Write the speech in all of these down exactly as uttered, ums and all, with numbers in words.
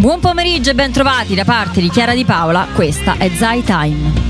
Buon pomeriggio e ben trovati da parte di Chiara Di Paola, questa è Zai Time.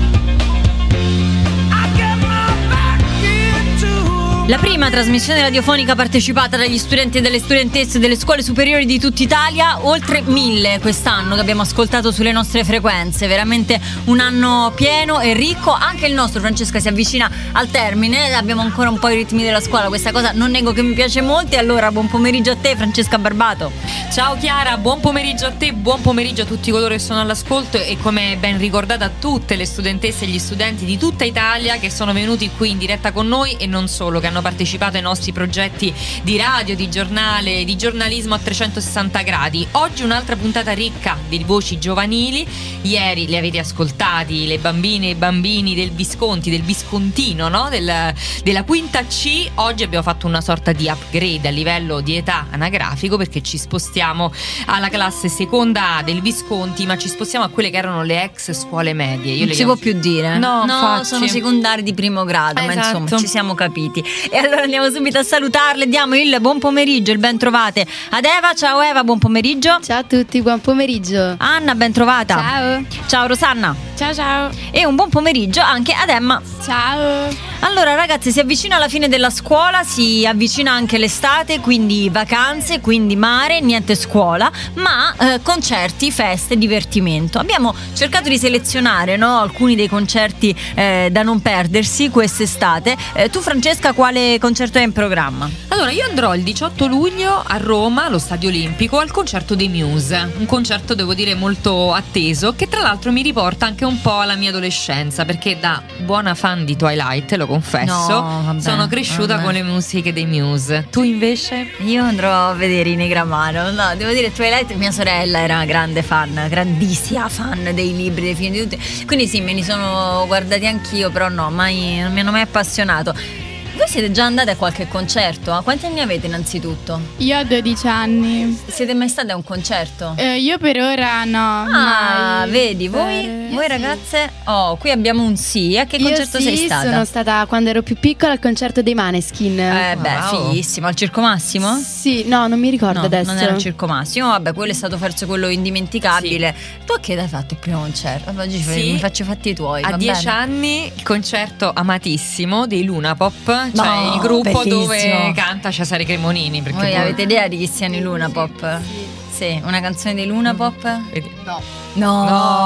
La prima trasmissione radiofonica partecipata dagli studenti e dalle studentesse delle scuole superiori di tutta Italia, oltre mille quest'anno che abbiamo ascoltato sulle nostre frequenze, veramente un anno pieno e ricco. Anche il nostro, Francesca, si avvicina al termine, abbiamo ancora un po' i ritmi della scuola, questa cosa non nego che mi piace molto. E allora buon pomeriggio a te, Francesca Barbato. Ciao Chiara, buon pomeriggio a te, buon pomeriggio a tutti coloro che sono all'ascolto e, come ben ricordata, a tutte le studentesse e gli studenti di tutta Italia che sono venuti qui in diretta con noi e non solo, che hanno partecipato ai nostri progetti di radio, di giornale, di giornalismo a trecentosessanta gradi. Oggi un'altra puntata ricca di voci giovanili. Ieri li avete ascoltati, le bambine e i bambini del Visconti, del Viscontino, no? Del, della quinta C. Oggi abbiamo fatto una sorta di upgrade a livello di età anagrafico, perché ci spostiamo alla classe seconda A del Visconti, ma ci spostiamo a quelle che erano le ex scuole medie. Io non le si chiamo... può più dire. No, no, sono secondari di primo grado, esatto. Ma insomma ci siamo capiti. E allora andiamo subito a salutarle, diamo il buon pomeriggio, il ben trovate ad Eva. Ciao Eva, buon pomeriggio. Ciao a tutti, buon pomeriggio. Anna, ben trovata. Ciao. Ciao Rosanna. Ciao ciao. E un buon pomeriggio anche ad Emma. Ciao. Allora ragazzi, si avvicina la fine della scuola, si avvicina anche l'estate, quindi vacanze, quindi mare, niente scuola, ma eh, concerti, feste, divertimento. Abbiamo cercato di selezionare, no, alcuni dei concerti eh, da non perdersi quest'estate. Eh, tu Francesca, quale concerto hai in programma? Allora, io andrò il diciotto luglio a Roma, allo Stadio Olimpico, al concerto dei Muse. Un concerto, devo dire, molto atteso, che tra l'altro mi riporta anche un po' alla mia adolescenza, perché da buona fan di Twilight, lo confesso, no, vabbè, sono cresciuta vabbè. con le musiche dei Muse. Tu invece? Io andrò a vedere i Negramaro. No, devo dire, Twilight, mia sorella era una grande fan, grandissima fan dei libri, dei film, di tutti. Quindi sì, me li sono guardati anch'io, però no, mai, non mi hanno mai appassionato. Voi siete già andate a qualche concerto? A quanti anni avete innanzitutto? Io ho dodici anni. Siete mai state a un concerto? Eh, io per ora no. Ah, mai. vedi, voi, Eh, voi sì. ragazze? Oh, qui abbiamo un sì. A che concerto Io sì, sei stata? sono stata quando ero più piccola al concerto dei Maneskin. Eh beh, Wow. fighissimo. Al Circo Massimo? Sì, no, non mi ricordo No, adesso. non era il Circo Massimo. Vabbè, quello è stato forse quello indimenticabile. Tu a che età hai fatto il primo concerto? Vabbè, oggi Sì. mi faccio i fatti i tuoi. A va dieci bene? anni il concerto amatissimo dei Luna Pop, cioè No, il gruppo bellissimo. dove canta Cesare Cremonini. Perché Voi poi- avete idea di chi siano i Luna Pop? Sì, una canzone dei Luna Pop? No. No,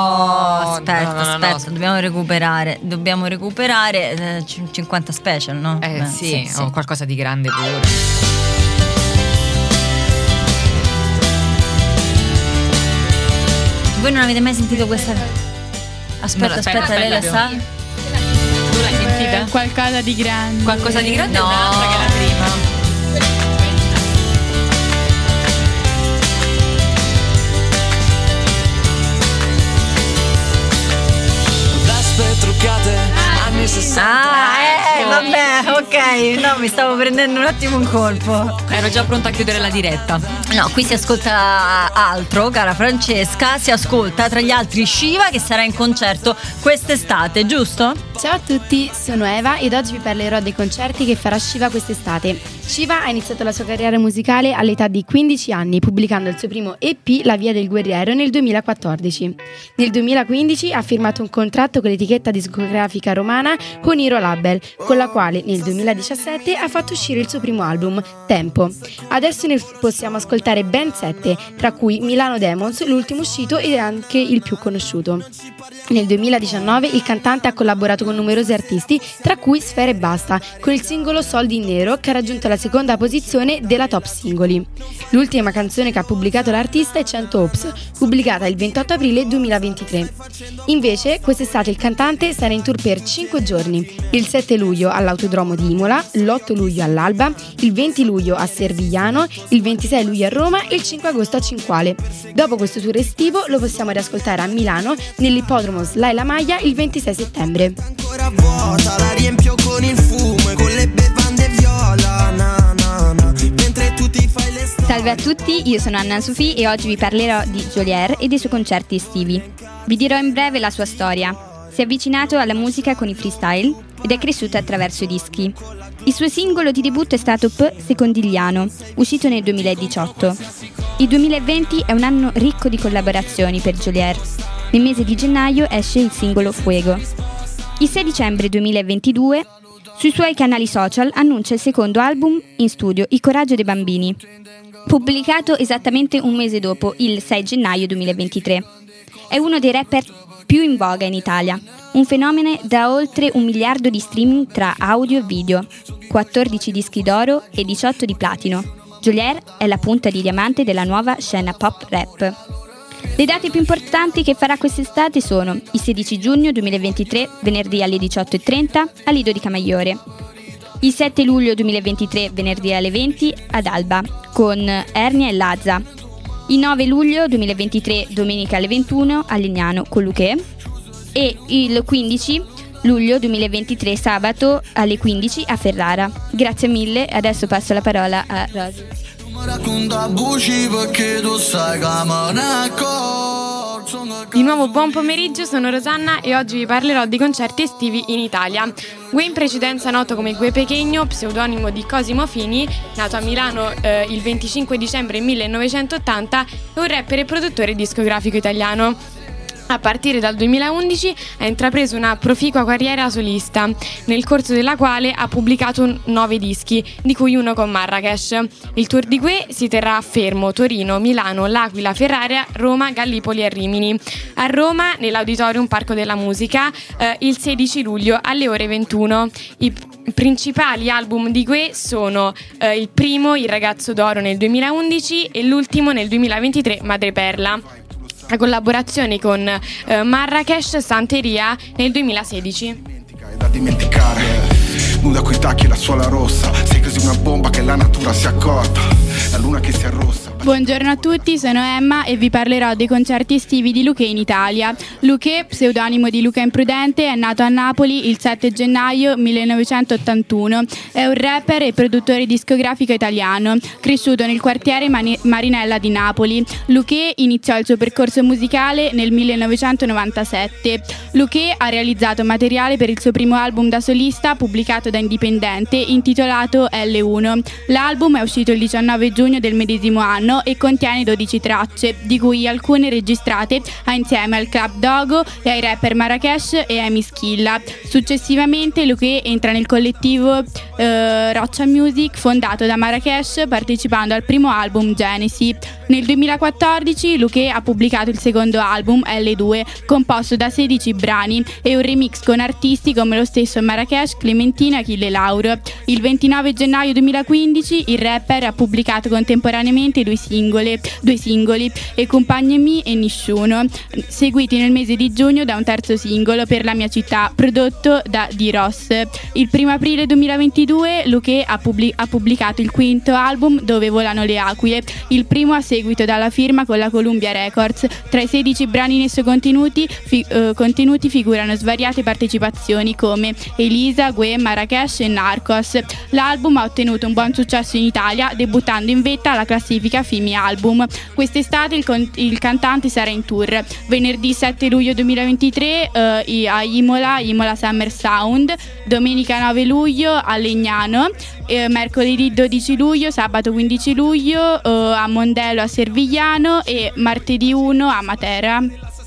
No, aspetta, no, no, no, aspetta, no. dobbiamo recuperare. Dobbiamo recuperare eh, c- cinquanta special, no? Eh, Beh, sì, sì. o qualcosa di grande pure. Voi non avete mai sentito questa? Aspetta, No, aspetta, aspetta, lei la aspetta. sa? Tu l'hai sentita? Eh, qualcosa di grande. Qualcosa di grande? No. È un'altra che la prima. Vespe truccate, anni sessanta. Ah, eh, ecco. vabbè, ok. No, mi stavo prendendo un attimo un colpo. Ero già pronta a chiudere la diretta. No, qui si ascolta altro, cara Francesca. Si ascolta tra gli altri Shiva, che sarà in concerto quest'estate, giusto? Ciao a tutti, sono Eva ed oggi vi parlerò dei concerti che farà Shiva quest'estate. Shiva ha iniziato la sua carriera musicale all'età di quindici anni, pubblicando il suo primo E P, La Via del Guerriero, nel duemilaquattordici. Nel duemilaquindici ha firmato un contratto con l'etichetta discografica romana con Hero Label, con la quale nel duemiladiciassette ha fatto uscire il suo primo album, Tempo. Adesso ne possiamo ascoltare ben sette, tra cui Milano Demons, l'ultimo uscito ed anche il più conosciuto. Nel duemiladiciannove il cantante ha collaborato con numerosi artisti, tra cui Sfera Ebbasta, con il singolo Soldi in Nero, che ha raggiunto la seconda posizione della top singoli. L'ultima canzone che ha pubblicato l'artista è cento Ops, pubblicata il ventotto aprile duemilaventitré. Invece, quest'estate il cantante sarà in tour per cinque giorni, il sette luglio all'Autodromo di Imola, l'otto luglio all'Alba, il venti luglio a Servigliano, il ventisei luglio a Roma e il cinque agosto a Cinquale. Dopo questo tour estivo lo possiamo riascoltare a Milano, nell'ippodromo Sly La Maglia, il ventisei settembre. Ancora vuota, la riempio con il fumo e con le bevande viola, na, na, na. Mentre tu ti fai le storie. Salve a tutti, io sono Anna Sofì e oggi vi parlerò di Geolier e dei suoi concerti estivi. Vi dirò in breve la sua storia. Si è avvicinato alla musica con i freestyle ed è cresciuto attraverso i dischi. Il suo singolo di debutto è stato P. Secondigliano, uscito nel duemiladiciotto. Il duemilaventi è un anno ricco di collaborazioni per Geolier. Nel mese di gennaio esce il singolo Fuego. Il sei dicembre duemilaventidue, sui suoi canali social annuncia il secondo album in studio, Il coraggio dei bambini, pubblicato esattamente un mese dopo, il sei gennaio duemilaventitré. È uno dei rapper più in voga in Italia, un fenomeno da oltre un miliardo di streaming tra audio e video, quattordici dischi d'oro e diciotto di platino. Geolier è la punta di diamante della nuova scena pop rap. Le date più importanti che farà quest'estate sono il sedici giugno duemilaventitré, venerdì alle diciotto e trenta, a Lido di Camaiore. Il sette luglio duemilaventitré, venerdì alle venti, ad Alba, con Ernia e Lazza. Il nove luglio duemilaventitré, domenica alle ventuno, a Legnano, con Luché. E il quindici luglio duemilaventitré, sabato alle quindici, a Ferrara. Grazie mille, adesso passo la parola a Rosy. Di nuovo buon pomeriggio, sono Rosanna e oggi vi parlerò di concerti estivi in Italia. Gue, in precedenza noto come Gue Pechegno, pseudonimo di Cosimo Fini, nato a Milano eh, il venticinque dicembre millenovecentottanta, è un rapper e produttore discografico italiano. A partire dal duemilaundici ha intrapreso una proficua carriera solista, nel corso della quale ha pubblicato nove dischi, di cui uno con Marrakesh. Il tour di Gue si terrà a Fermo, Torino, Milano, L'Aquila, Ferrara, Roma, Gallipoli e Rimini. A Roma, nell'Auditorium Parco della Musica, eh, il sedici luglio alle ore ventuno. I principali album di Gue sono eh, il primo, Il ragazzo d'oro, nel duemilaundici e l'ultimo nel duemilaventitré, Madreperla. La collaborazione con eh, Marrakesh, Santeria, nel duemilasedici. Da dimenticare, nuda coi tacchi e la suola rossa, sei così una bomba che la natura si accorta, la luna che si arrossa. Buongiorno a tutti, sono Emma e vi parlerò dei concerti estivi di Luché in Italia. Luché, pseudonimo di Luca Imprudente, è nato a Napoli il sette gennaio millenovecentottantuno. È un rapper e produttore discografico italiano, cresciuto nel quartiere Mani- Marinella di Napoli. Luché iniziò il suo percorso musicale nel millenovecentonovantasette. Luché ha realizzato materiale per il suo primo album da solista, pubblicato da Indipendente, intitolato Elle uno. L'album è uscito il diciannove giugno del medesimo anno e contiene dodici tracce, di cui alcune registrate insieme al Club Dogo e ai rapper Marrakesh e Amy Schilla. Successivamente Luché entra nel collettivo eh, Roccia Music, fondato da Marrakesh, partecipando al primo album Genesi. Nel duemilaquattordici Luché ha pubblicato il secondo album Elle due, composto da sedici brani e un remix con artisti come lo stesso Marrakesh, Clementina e Achille Lauro. Il ventinove gennaio duemilaquindici il rapper ha pubblicato contemporaneamente due singoli, due singoli e Compagnami e Nisciuno, seguiti nel mese di giugno da un terzo singolo, Per la mia città, prodotto da D-Ross. Il primo aprile duemilaventidue Luché ha, pubblic- ha pubblicato il quinto album, Dove volano le aquile, il primo a seguito dalla firma con la Columbia Records. Tra i sedici brani in esso contenuti, fi- eh, contenuti figurano svariate partecipazioni come Elisa, Gue, Marrakesh e Narcos. L'album ha ottenuto un buon successo in Italia, debuttando in vetta alla classifica Fimi Album. Quest'estate il, con- il cantante sarà in tour. Venerdì sette luglio duemilaventitré eh, a Imola, Imola Summer Sound, domenica nove luglio a Legnano, eh, mercoledì dodici luglio, sabato quindici luglio eh, a Mondello a Servigliano e martedì uno a Matera.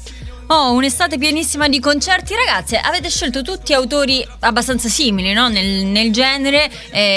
Oh, un'estate pienissima di concerti. Ragazze, avete scelto tutti autori abbastanza simili, no? Nel, nel genere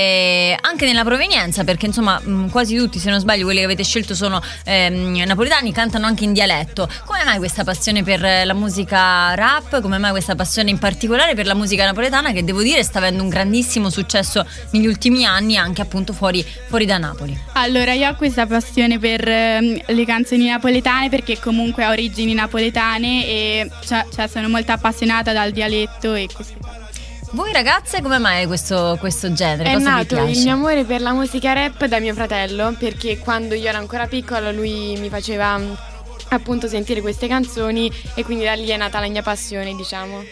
e anche nella provenienza, perché insomma mh, quasi tutti, se non sbaglio, quelli che avete scelto sono ehm, napoletani, cantano anche in dialetto. Come mai questa passione per la musica rap? Come mai questa passione in particolare per la musica napoletana, che devo dire sta avendo un grandissimo successo negli ultimi anni anche appunto fuori, fuori da Napoli? Allora, io ho questa passione per ehm, le canzoni napoletane perché comunque ho origini napoletane e cioè, cioè sono molto appassionata dal dialetto e queste cose. Voi ragazze, come mai questo, questo genere? È Cosa nato vi piace? il mio amore per la musica rap da mio fratello, perché quando io ero ancora piccola lui mi faceva appunto sentire queste canzoni e quindi da lì è nata la mia passione, diciamo.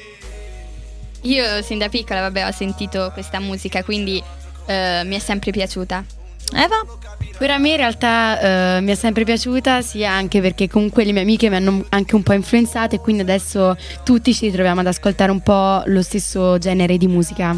Io sin da piccola, vabbè, ho sentito questa musica, quindi eh, mi è sempre piaciuta. Eva? Per me in realtà eh, mi è sempre piaciuta, sia anche perché comunque le mie amiche mi hanno anche un po' influenzata e quindi adesso tutti ci ritroviamo ad ascoltare un po' lo stesso genere di musica.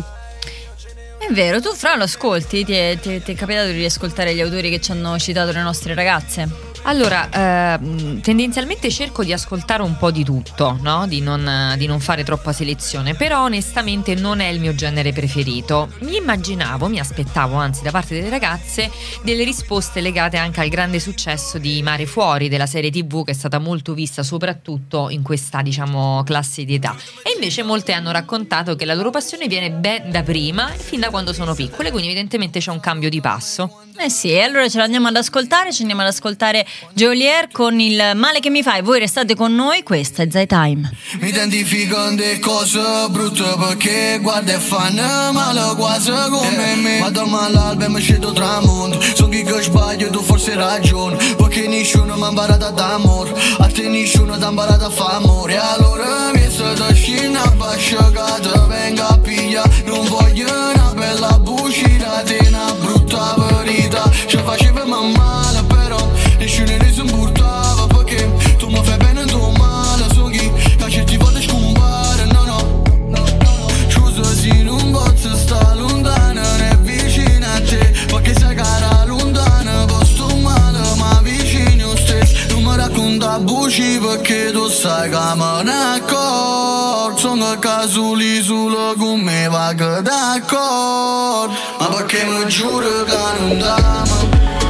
È vero, tu Fra lo ascolti? Ti è, ti, è, ti è capitato di riascoltare gli autori che ci hanno citato le nostre ragazze? Allora, eh, tendenzialmente cerco di ascoltare un po' di tutto, no? Di non, di non fare troppa selezione, però onestamente non è il mio genere preferito. Mi immaginavo, mi aspettavo anzi da parte delle ragazze delle risposte legate anche al grande successo di Mare Fuori, della serie tivù che è stata molto vista soprattutto in questa, diciamo, classe di età. E invece molte hanno raccontato che la loro passione viene ben da prima, fin da quando sono piccole, quindi evidentemente c'è un cambio di passo. Eh sì, e allora ce l'andiamo ad ascoltare, ci andiamo ad ascoltare Geolier con Il male che mi fai. Voi restate con noi, questa è Zai Time. Mi identifico in de cose brutte perché guarda e fanno male quasi come me. Vado al mal'alba e mi scedo tramonto. Sono chi che sbaglio, tu forse hai ragione, perché nessuno mi ha imparato ad amore, a te nessuno ti ha imparato a fare amore. E allora mi è stata scena basciacata, venga a piglia, non voglio una bella bucina, te una brutta verità. Ci faceva male però nessuno ne si importava, perché tu mi fai bene e tu male. So chi che certi volte scompare, no no, no, no. Scusa se non posso sta lontana né vicina a te, perché sai cara lontana posto male ma vicino stesso. Non mi racconta buci perché tu sai che me ne accorgo. Sono a caso lì solo con me va che d'accordo, ma perché mi giuro che non t'amo,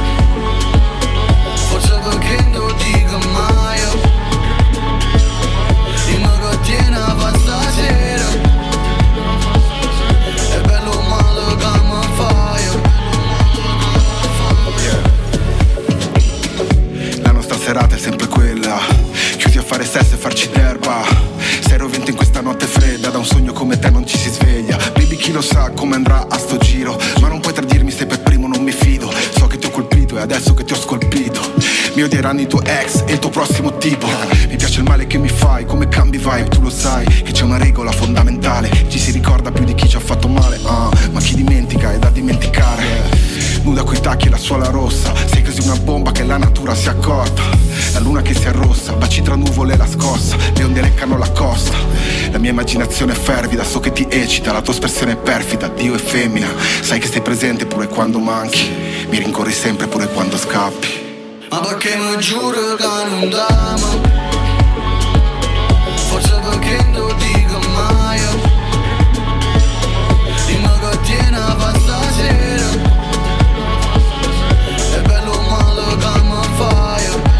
forse perché non dico mai. Il mio che tiene a fare stasera è bello male che mi fai. La nostra serata è sempre quella, chiusi a fare sesso e farci d'erba. Sei rovente in questa notte fredda, da un sogno come te non ci si sveglia. Baby, chi lo sa come andrà a sto giro, ma non puoi tradirmi se per primo non mi fido. So che ti ho colpito e adesso che ti ho scolpito mi odieranno i tuoi ex e il tuo prossimo tipo. Mi piace il male che mi fai, come cambi vibe, tu lo sai che c'è una regola fondamentale, ci si ricorda più di chi ci ha fatto male, uh, ma chi dimentica è da dimenticare. Nuda coi tacchi e la suola rossa, sei così una bomba che la natura si è accorta. La luna che si arrossa, baci tra nuvole e la scossa, le onde leccano la costa. La mia immaginazione è fervida, so che ti eccita, la tua espressione è perfida, Dio e femmina. Sai che stai presente pure quando manchi, mi rincorri sempre pure quando scappi. Ma perché mi giuro che non t'amo, forse perché non dico mai. Il mio che tiene a fare stasera è bello male che mi fai.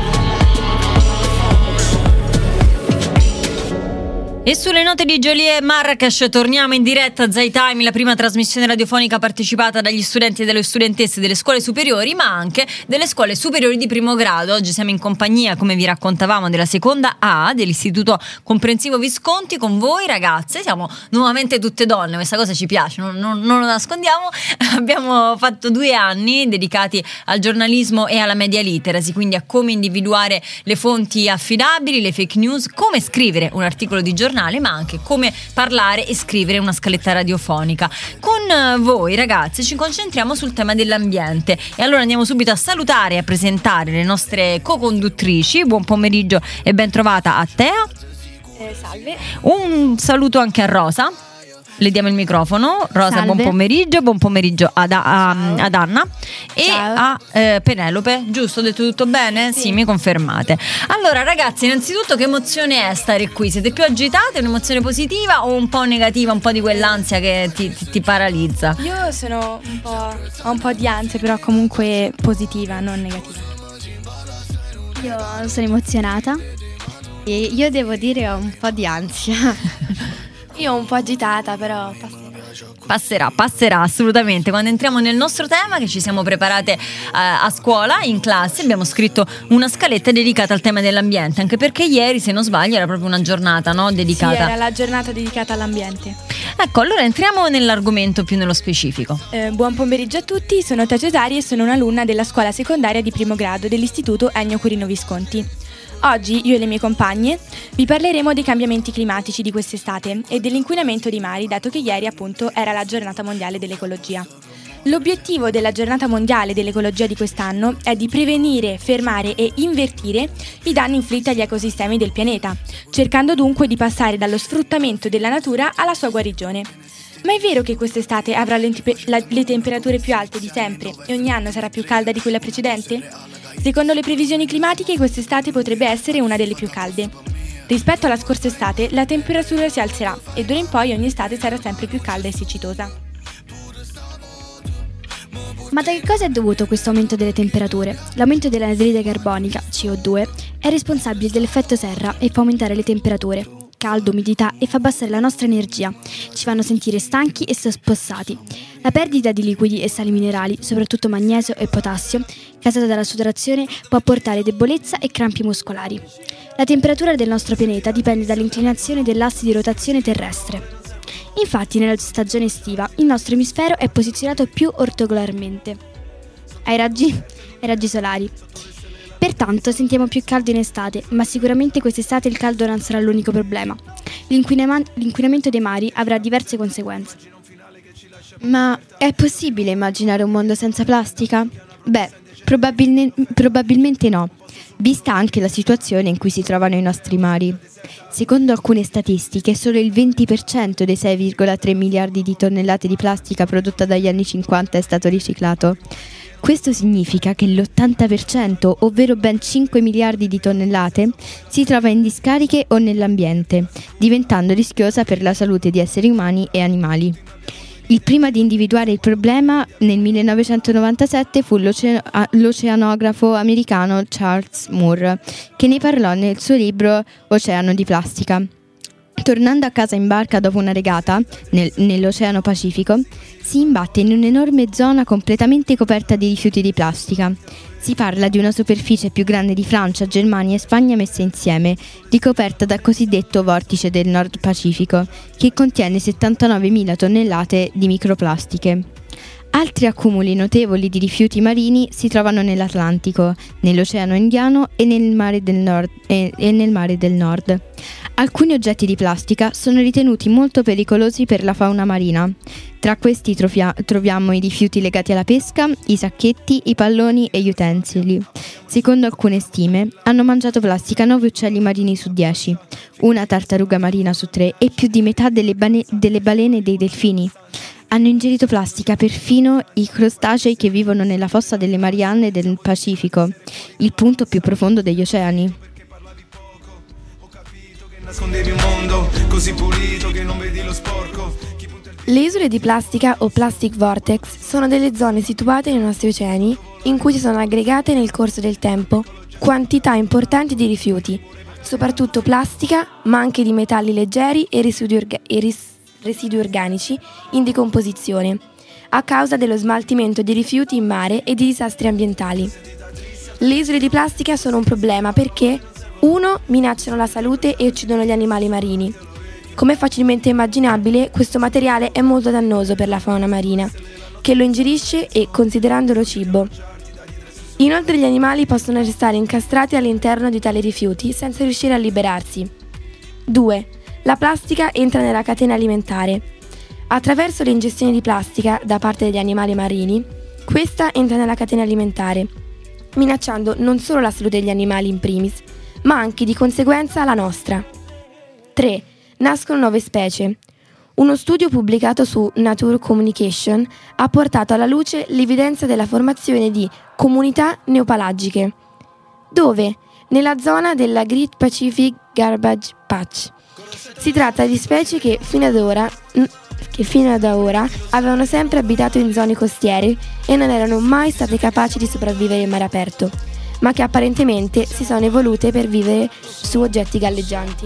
E sulle note di Geolier e Marrakesh torniamo in diretta a Zai Time, la prima trasmissione radiofonica partecipata dagli studenti e dalle studentesse delle scuole superiori, ma anche delle scuole superiori di primo grado. Oggi siamo in compagnia, come vi raccontavamo, della seconda A dell'Istituto Comprensivo Visconti. Con voi ragazze, siamo nuovamente tutte donne, questa cosa ci piace, non, non, non lo nascondiamo. Abbiamo fatto due anni dedicati al giornalismo e alla media literacy, quindi a come individuare le fonti affidabili, le fake news, come scrivere un articolo di giornale, ma anche come parlare e scrivere una scaletta radiofonica. Con voi ragazzi ci concentriamo sul tema dell'ambiente e allora andiamo subito a salutare e a presentare le nostre co-conduttrici. Buon pomeriggio e ben trovata a Tea. Eh, salve. Un saluto anche a Rosa. Le diamo il microfono. Rosa, Salve. buon pomeriggio. Buon pomeriggio ad, a, ad Anna e Ciao. a eh, Penelope. Giusto? Ho detto tutto bene? Sì. Sì, mi confermate. Allora ragazzi, innanzitutto che emozione è stare qui? Siete più agitate? Un'emozione positiva o un po' negativa? Un po' di quell'ansia che ti, ti, ti paralizza? Io sono un po', ho un po' di ansia, però comunque positiva, non negativa. Io sono emozionata e io devo dire ho un po' di ansia. Io ho un po' agitata, però passerà. Passerà, passerà assolutamente. Quando entriamo nel nostro tema, che ci siamo preparate eh, a scuola, in classe, abbiamo scritto una scaletta dedicata al tema dell'ambiente, anche perché ieri, se non sbaglio, era proprio una giornata, no? Dedicata. Sì, era la giornata dedicata all'ambiente. Ecco, allora entriamo nell'argomento più nello specifico. Eh, buon pomeriggio a tutti, sono Tea Cesari e sono un'alunna della scuola secondaria di primo grado dell'Istituto Ennio Quirino Visconti. Oggi io e le mie compagne vi parleremo dei cambiamenti climatici di quest'estate e dell'inquinamento dei mari, dato che ieri appunto era la giornata mondiale dell'ecologia. L'obiettivo della giornata mondiale dell'ecologia di quest'anno è di prevenire, fermare e invertire i danni inflitti agli ecosistemi del pianeta, cercando dunque di passare dallo sfruttamento della natura alla sua guarigione. Ma è vero che quest'estate avrà le, le temperature più alte di sempre e ogni anno sarà più calda di quella precedente? Secondo le previsioni climatiche, quest'estate potrebbe essere una delle più calde. Rispetto alla scorsa estate, la temperatura si alzerà e d'ora in poi ogni estate sarà sempre più calda e siccitosa. Ma da che cosa è dovuto questo aumento delle temperature? L'aumento dell'anidride carbonica, C O due, è responsabile dell'effetto serra e fa aumentare le temperature. Caldo, umidità e fa abbassare la nostra energia. Ci fanno sentire stanchi e spossati. La perdita di liquidi e sali minerali, soprattutto magnesio e potassio, causata dalla sudorazione, può portare debolezza e crampi muscolari. La temperatura del nostro pianeta dipende dall'inclinazione dell'asse di rotazione terrestre. Infatti, nella stagione estiva, il nostro emisfero è posizionato più ortogolarmente ai raggi, ai raggi solari. Pertanto sentiamo più caldo in estate, ma sicuramente quest'estate il caldo non sarà l'unico problema. L'inquinama- l'inquinamento dei mari avrà diverse conseguenze. Ma è possibile immaginare un mondo senza plastica? Beh, probabilne- probabilmente no, vista anche la situazione in cui si trovano i nostri mari. Secondo alcune statistiche, solo il venti per cento dei sei virgola tre miliardi di tonnellate di plastica prodotta dagli anni cinquanta è stato riciclato. Questo significa che l'ottanta per cento, ovvero ben cinque miliardi di tonnellate, si trova in discariche o nell'ambiente, diventando rischiosa per la salute di esseri umani e animali. Il primo ad individuare il problema nel millenovecentonovantasette fu l'oce- l'oceanografo americano Charles Moore, che ne parlò nel suo libro Oceano di plastica. Tornando a casa in barca dopo una regata nel, nell'Oceano Pacifico, si imbatte in un'enorme zona completamente coperta di rifiuti di plastica. Si parla di una superficie più grande di Francia, Germania e Spagna messe insieme, ricoperta dal cosiddetto vortice del Nord Pacifico, che contiene settantanovemila tonnellate di microplastiche. Altri accumuli notevoli di rifiuti marini si trovano nell'Atlantico, nell'Oceano Indiano e nel Mare del Nord. E, e nel Mare del Nord. Alcuni oggetti di plastica sono ritenuti molto pericolosi per la fauna marina. Tra questi trofia- troviamo i rifiuti legati alla pesca, i sacchetti, i palloni e gli utensili. Secondo alcune stime, hanno mangiato plastica nove uccelli marini su dieci, una tartaruga marina su tre e più di metà delle, bane- delle balene e dei delfini. Hanno ingerito plastica perfino i crostacei che vivono nella fossa delle Marianne del Pacifico, il punto più profondo degli oceani. Le isole di plastica o plastic vortex sono delle zone situate nei nostri oceani in cui si sono aggregate nel corso del tempo quantità importanti di rifiuti, soprattutto plastica, ma anche di metalli leggeri e residui, orga- e ris- residui organici in decomposizione, a causa dello smaltimento di rifiuti in mare e di disastri ambientali. Le isole di plastica sono un problema perché uno minacciano la salute e uccidono gli animali marini. Come è facilmente immaginabile, questo materiale è molto dannoso per la fauna marina, che lo ingerisce e considerandolo cibo. Inoltre gli animali possono restare incastrati all'interno di tali rifiuti senza riuscire a liberarsi. due. La plastica entra nella catena alimentare. Attraverso l'ingestione di plastica da parte degli animali marini, questa entra nella catena alimentare, minacciando non solo la salute degli animali in primis, ma anche di conseguenza la nostra. tre. Nascono nuove specie. Uno studio pubblicato su Nature Communication ha portato alla luce l'evidenza della formazione di comunità neopelagiche. Dove? Nella zona della Great Pacific Garbage Patch. Si tratta di specie che fino ad ora, che fino ad ora avevano sempre abitato in zone costiere e non erano mai state capaci di sopravvivere in mare aperto, ma che apparentemente si sono evolute per vivere su oggetti galleggianti.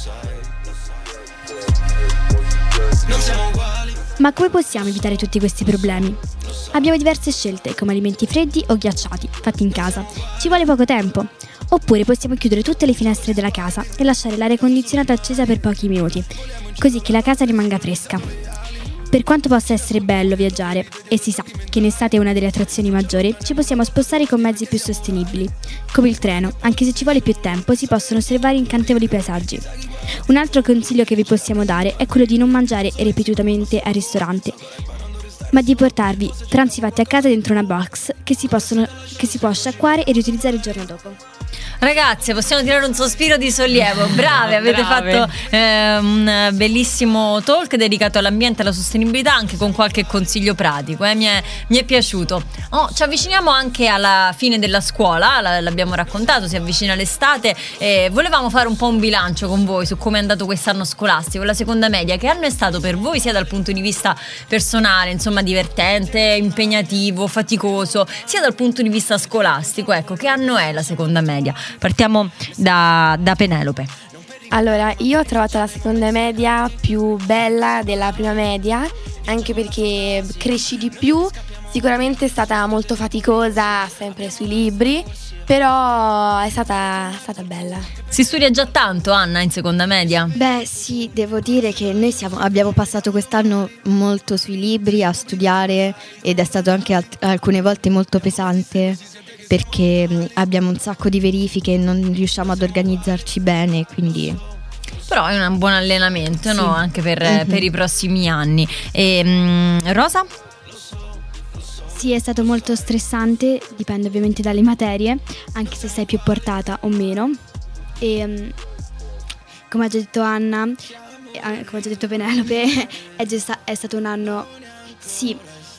Ma come possiamo evitare tutti questi problemi? Abbiamo diverse scelte, come alimenti freddi o ghiacciati, fatti in casa. Ci vuole poco tempo. Oppure possiamo chiudere tutte le finestre della casa e lasciare l'aria condizionata accesa per pochi minuti, così che la casa rimanga fresca. Per quanto possa essere bello viaggiare, e si sa che in estate è una delle attrazioni maggiori, ci possiamo spostare con mezzi più sostenibili. Come il treno, anche se ci vuole più tempo, si possono osservare incantevoli paesaggi. Un altro consiglio che vi possiamo dare è quello di non mangiare ripetutamente al ristorante, ma di portarvi pranzi fatti a casa dentro una box che si, possono, che si può sciacquare e riutilizzare il giorno dopo. Ragazze, possiamo tirare un sospiro di sollievo. Brave, avete Brave. fatto eh, un bellissimo talk dedicato all'ambiente e alla sostenibilità, anche con qualche consiglio pratico. Eh. Mi, è, mi è piaciuto. Oh, ci avviciniamo anche alla fine della scuola, la, l'abbiamo raccontato, si avvicina l'estate e volevamo fare un po' un bilancio con voi su come è andato quest'anno scolastico, la seconda media. Che anno è stato per voi, sia dal punto di vista personale, insomma divertente, impegnativo, faticoso, sia dal punto di vista scolastico? Ecco, che anno è la seconda media? Partiamo da, da Penelope. Allora, io ho trovato la seconda media più bella della prima media, anche perché cresci di più. Sicuramente è stata molto faticosa, sempre sui libri, però è stata, è stata bella. Si studia già tanto, Anna, in seconda media? Beh sì, devo dire che noi siamo, abbiamo passato quest'anno molto sui libri a studiare ed è stato anche alt- alcune volte molto pesante, perché mh, abbiamo un sacco di verifiche e non riusciamo ad organizzarci bene, quindi... Però è un buon allenamento, Sì. no? Anche per, Mhm. per i prossimi anni. E, mh, Rosa? Sì, è stato molto stressante, dipende ovviamente dalle materie, anche se sei più portata o meno. E mm, come ha già detto Anna, e an- come ha già detto Penelope, è, già sta- è stato un anno, sì,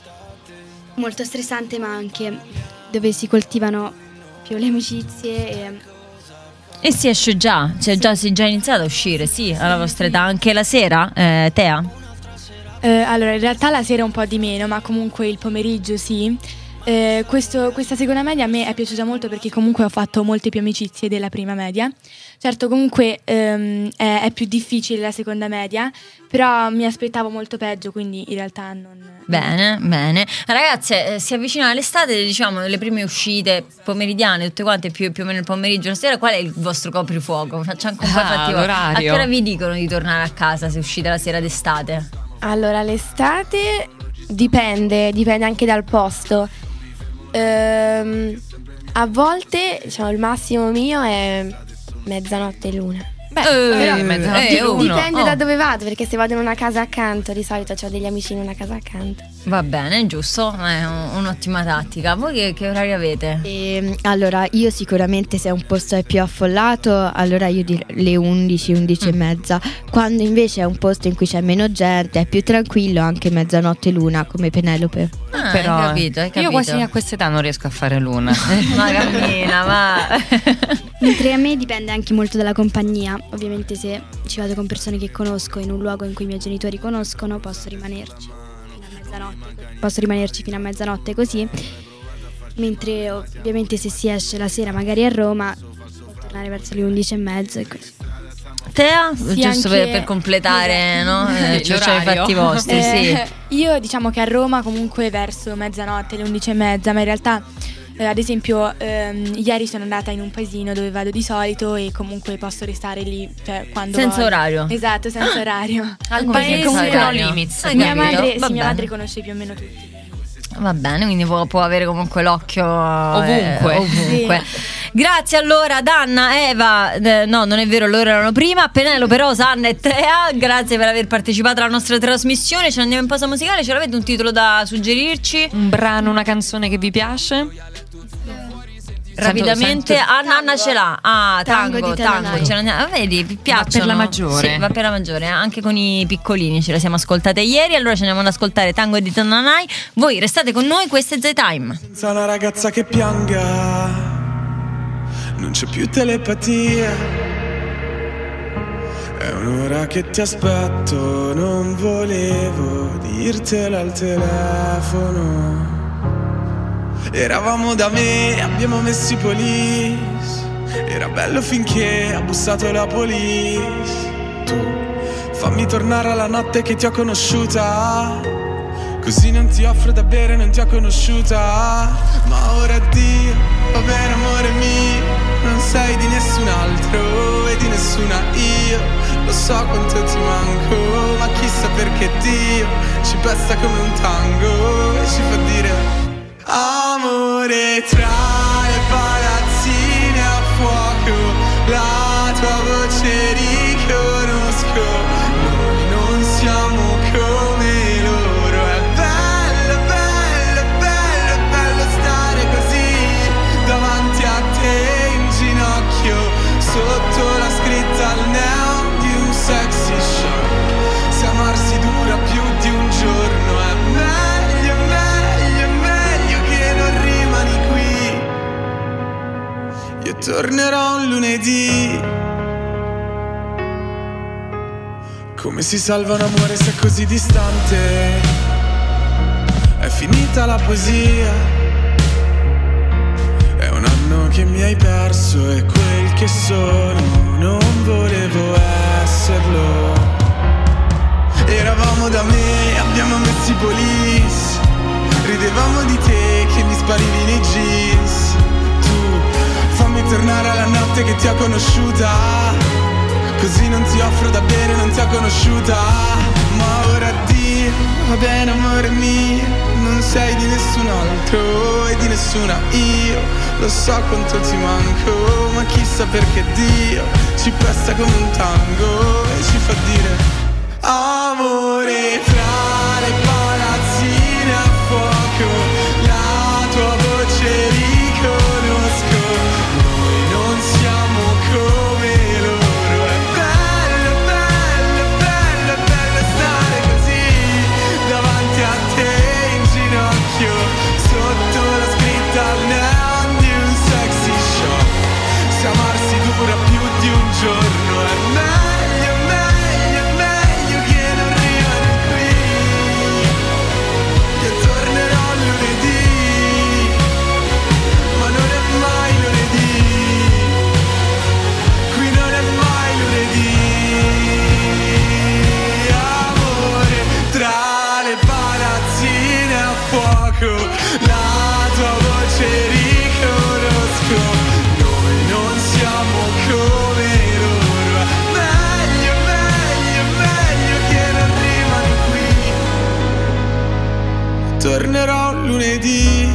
molto stressante, ma anche dove si coltivano più le amicizie e... E si esce già, cioè già si è già iniziato a uscire, sì, alla vostra età, anche la sera, eh, Tea? Eh, allora, in realtà la sera un po' di meno, ma comunque il pomeriggio sì. Eh, questo- questa seconda media a me è piaciuta molto perché comunque ho fatto molte più amicizie della prima media. Certo, comunque ehm, è, è più difficile la seconda media, però mi aspettavo molto peggio, quindi in realtà non... Bene, bene. Ragazze, eh, si avvicina l'estate, diciamo, le prime uscite pomeridiane, tutte quante più, più o meno il pomeriggio, la sera. Qual è il vostro coprifuoco? Faccio anche un po' Ah, fattivo. l'orario. A che ora vi dicono di tornare a casa se uscite la sera d'estate? Allora, l'estate dipende, dipende anche dal posto. Ehm, a volte, diciamo, il massimo mio è mezzanotte l'una. Beh, Eh, eh, mezzanotte eh, l'uno. Dipende Oh. da dove vado, perché se vado in una casa accanto, di solito ho degli amici in una casa accanto. Va bene, giusto, è un- un'ottima tattica. Voi che, che orari avete? E, allora, io sicuramente se un posto è più affollato, allora io direi le undici, undici e mezza. Quando invece è un posto in cui c'è meno gente, è più tranquillo, anche mezzanotte l'una, come Penelope. Ah, Però hai capito, hai capito. io quasi a quest'età non riesco a fare l'una. Ma cammina, ma... Mentre a me dipende anche molto dalla compagnia. Ovviamente se ci vado con persone che conosco in un luogo in cui i miei genitori conoscono, posso rimanerci fino a mezzanotte. Posso rimanerci fino a mezzanotte così. Mentre ovviamente se si esce la sera magari a Roma, può tornare verso le undici e mezza e così. Tea, Sì, giusto anche- per, per completare, no? Eh, Sì, cioè, cioè i l'orario. fatti vostri, sì. Eh, io diciamo che a Roma comunque verso mezzanotte, le undici e mezza, ma in realtà eh, ad esempio ehm, ieri sono andata in un paesino dove vado di solito e comunque posso restare lì, cioè, quando Senza voglio. orario. Esatto, senza orario. Al Come paese senza comunque orario. no limits. Hai mia capito? madre, Va sì, mia bene. madre conosce più o meno tutti. Va bene, quindi può, può avere comunque l'occhio eh, Ovunque. ovunque. Grazie allora ad Anna, Eva, eh, no non è vero, loro erano prima, Penelope, Rosa, Anna e Tea, grazie per aver partecipato alla nostra trasmissione. Ce ne andiamo in pausa musicale, ce l'avete un titolo da suggerirci? Un brano, una canzone che vi piace? Rapidamente, Sento- Anna, Anna ce l'ha. Ah, tango, Tango di tango, Tananai. ce l'andiamo. Ah, vedi, vi piacciono. per la maggiore. Sì, va per la maggiore, anche con i piccolini ce la siamo ascoltate ieri, allora ce ne andiamo ad ascoltare Tango di Tananai. Voi restate con noi, questo è Z-Time. Senza una ragazza che pianga, non c'è più telepatia. È un'ora che ti aspetto, non volevo dirtelo al telefono. Eravamo da me, abbiamo messo i police. Era bello finché ha bussato la police. Tu fammi tornare alla notte che ti ho conosciuta, così non ti offro da bere, non ti ho conosciuta. Ma ora addio, va bene amore mio, non sei di nessun altro e di nessuna io. Lo so quanto ti manco, ma chissà perché Dio ci pesta come un tango e ci fa dire amore tra le palazzine a fuoco. La tua voce riconosco, noi non siamo come loro. È bello, bello, bello, bello stare così davanti a te in ginocchio. tornerò un lunedì. Come si salva un amore se è così distante? È finita la poesia. È un anno che mi hai perso e quel che sono non volevo esserlo. Eravamo da me, abbiamo messo i police. Ridevamo di te che mi sparivi nei jeans. Tu fammi tornare alla notte che ti ho conosciuta, così non ti offro da bere, non ti ho conosciuta. Ma ora addio, va bene amore mio, non sei di nessun altro e di nessuna io. Lo so quanto ti manco, ma chissà perché Dio ci presta come un tango e ci fa dire amore tra le palazzine a fuoco. La tua voce riconosco, noi non siamo come loro. È bello, bello, bello, bello stare così davanti a te in ginocchio, sotto la scritta al neon di un sexy shop. Se amarsi dura più di un giorno è meglio, meglio, meglio che non rimani qui. Io tornerò lunedì, ma non è mai lunedì. Qui non è mai lunedì. Amore tra le palazzine a fuoco, la tua voce riconosco, noi non siamo come loro. Meglio, meglio, meglio che non rimani qui. Tornerò lunedì,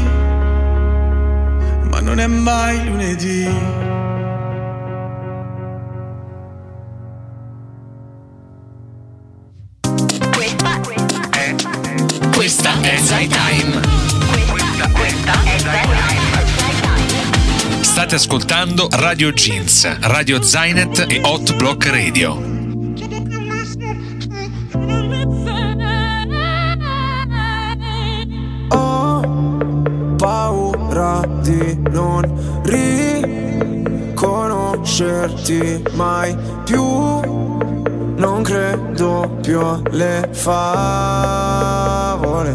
ma non è mai lunedì. Questa è Zai Time. Questa è Zai Time. State ascoltando Radio Jeans, Radio Zainet e Hot Block Radio. Ho paura di non riconoscerti mai più. Non credo più alle favole.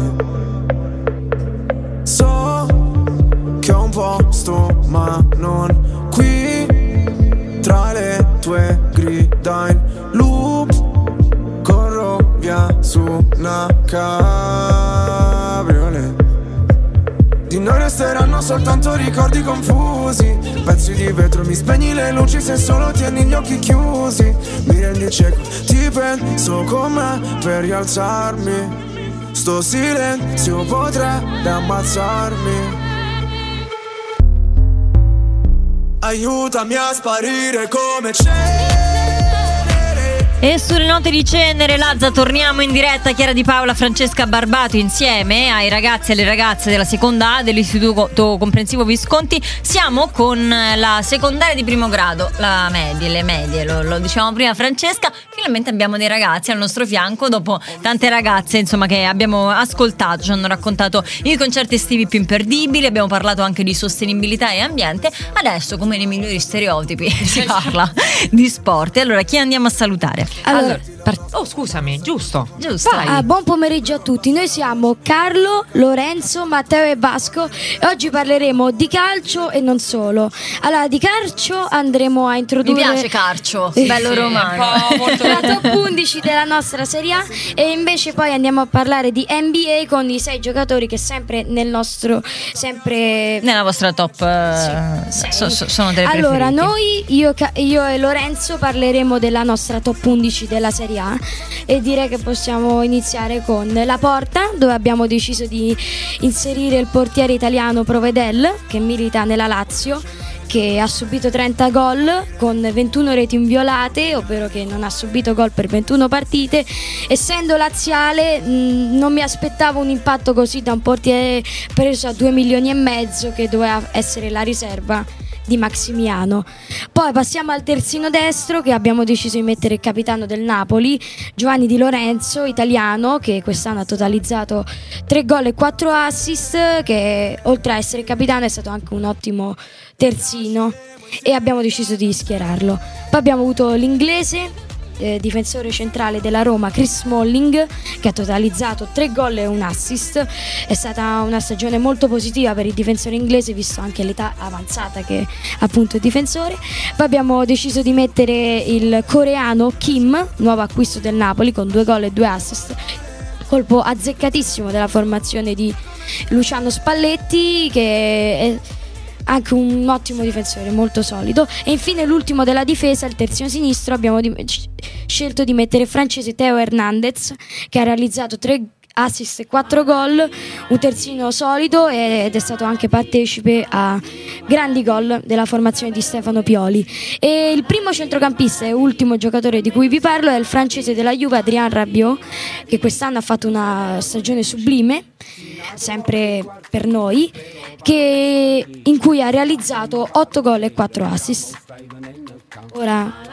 So che ho un posto ma non qui. Tra le tue grida in loop corro via su una cabriolet. Di noi resteranno soltanto ricordi confusi, pezzi di vetro, mi spegni le luci se solo tieni gli occhi chiusi. Mi rendi cieco, ti penso con me per rialzarmi. Sto silenzio potrebbe ammazzarmi. Aiutami a sparire come c'è. E sulle note di cenere, Lazza, torniamo in diretta. Chiara Di Paola, Francesca Barbato insieme ai ragazzi e alle ragazze della seconda A dell'Istituto Comprensivo Visconti. Siamo con la secondaria di primo grado, la medie, le medie, lo, lo dicevamo prima Francesca. Finalmente abbiamo dei ragazzi al nostro fianco dopo tante ragazze, insomma, che abbiamo ascoltato, ci hanno raccontato i concerti estivi più imperdibili, abbiamo parlato anche di sostenibilità e ambiente. Adesso, come nei migliori stereotipi, si parla di sport. E allora chi andiamo a salutare? Allora, allora part- oh scusami, giusto, giusto. Ah, buon pomeriggio a tutti. Noi siamo Carlo, Lorenzo, Matteo e Vasco e oggi parleremo di calcio e non solo. Allora, di calcio andremo a introdurre. Mi piace calcio, bello sì, romano. Molto... la top undici della nostra Serie A e invece poi andiamo a parlare di N B A con i sei giocatori che sempre nel nostro sempre nella vostra top sì, uh, so, so, sono delle allora preferiti. Noi io, io e Lorenzo parleremo della nostra top undici della Serie A e direi che possiamo iniziare con la porta, dove abbiamo deciso di inserire il portiere italiano Provedel, che milita nella Lazio, che ha subito trenta gol con ventuno reti inviolate, ovvero che non ha subito gol per ventuno partite. Essendo laziale mh, non mi aspettavo un impatto così da un portiere preso a due milioni e mezzo che doveva essere la riserva di Maximiano. Poi passiamo al terzino destro, che abbiamo deciso di mettere il capitano del Napoli, Giovanni Di Lorenzo, italiano, che quest'anno ha totalizzato tre gol e quattro assist, che oltre a essere capitano è stato anche un ottimo terzino, e abbiamo deciso di schierarlo. Poi abbiamo avuto l'inglese, Eh, difensore centrale della Roma, Chris Smalling, che ha totalizzato tre gol e un assist. È stata una stagione molto positiva per il difensore inglese, visto anche l'età avanzata che appunto è difensore. Poi abbiamo deciso di mettere il coreano Kim, nuovo acquisto del Napoli, con due gol e due assist, colpo azzeccatissimo della formazione di Luciano Spalletti, che è anche un ottimo difensore, molto solido. E infine l'ultimo della difesa, il terzino sinistro, abbiamo di- scelto di mettere il francese Theo Hernandez, che ha realizzato tre assist e quattro gol, un terzino solido, ed è stato anche partecipe a grandi gol della formazione di Stefano Pioli. E il primo centrocampista e ultimo giocatore di cui vi parlo è il francese della Juve, Adrien Rabiot, che quest'anno ha fatto una stagione sublime, sempre per noi, che, in cui ha realizzato otto gol e quattro assist. Ora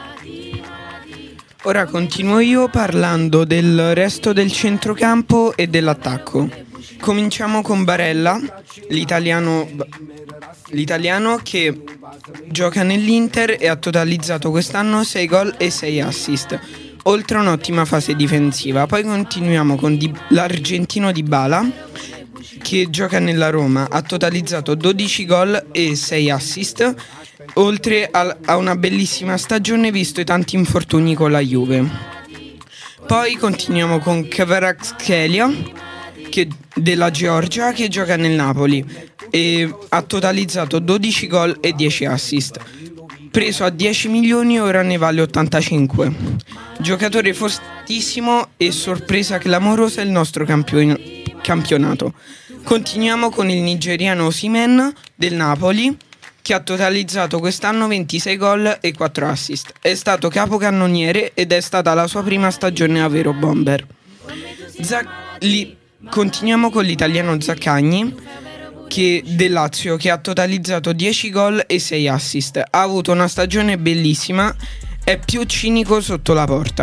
Ora continuo io parlando del resto del centrocampo e dell'attacco. Cominciamo con Barella, l'italiano, l'italiano che gioca nell'Inter e ha totalizzato quest'anno sei gol e sei assist, oltre a un'ottima fase difensiva. Poi continuiamo con Di, l'argentino Dybala, che gioca nella Roma, ha totalizzato dodici gol e sei assist, oltre a, a una bellissima stagione visto i tanti infortuni con la Juve. Poi continuiamo con Kvaratskhelia, che della Georgia, che gioca nel Napoli e ha totalizzato dodici gol e dieci assist. Preso a dieci milioni, ora ne vale ottantacinque. Giocatore fortissimo e sorpresa clamorosa il nostro campion- campionato. Continuiamo con il nigeriano Osimhen del Napoli, che ha totalizzato quest'anno ventisei gol e quattro assist. È stato capocannoniere ed è stata la sua prima stagione a vero bomber. Zac- li- continuiamo con l'italiano Zaccagni, che del Lazio, che ha totalizzato dieci gol e sei assist. Ha avuto una stagione bellissima, è più cinico sotto la porta.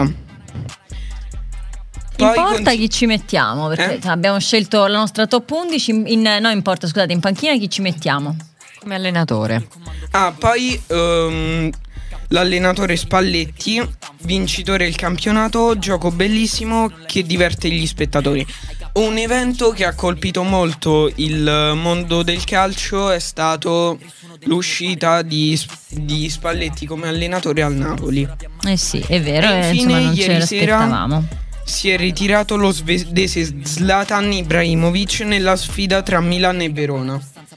In Poi porta conti- chi ci mettiamo? Perché Eh? abbiamo scelto la nostra top undici. In, no, in porta, scusate, in panchina chi ci mettiamo? Come allenatore. Ah, poi um, l'allenatore Spalletti, vincitore del campionato, gioco bellissimo che diverte gli spettatori. Un evento che ha colpito molto il mondo del calcio è stato l'uscita di, di Spalletti come allenatore al Napoli. Eh sì, è vero, E eh, infine, insomma non ce ieri sera l'aspettavamo. si è ritirato lo svedese Zlatan Ibrahimovic nella sfida tra Milan e Verona.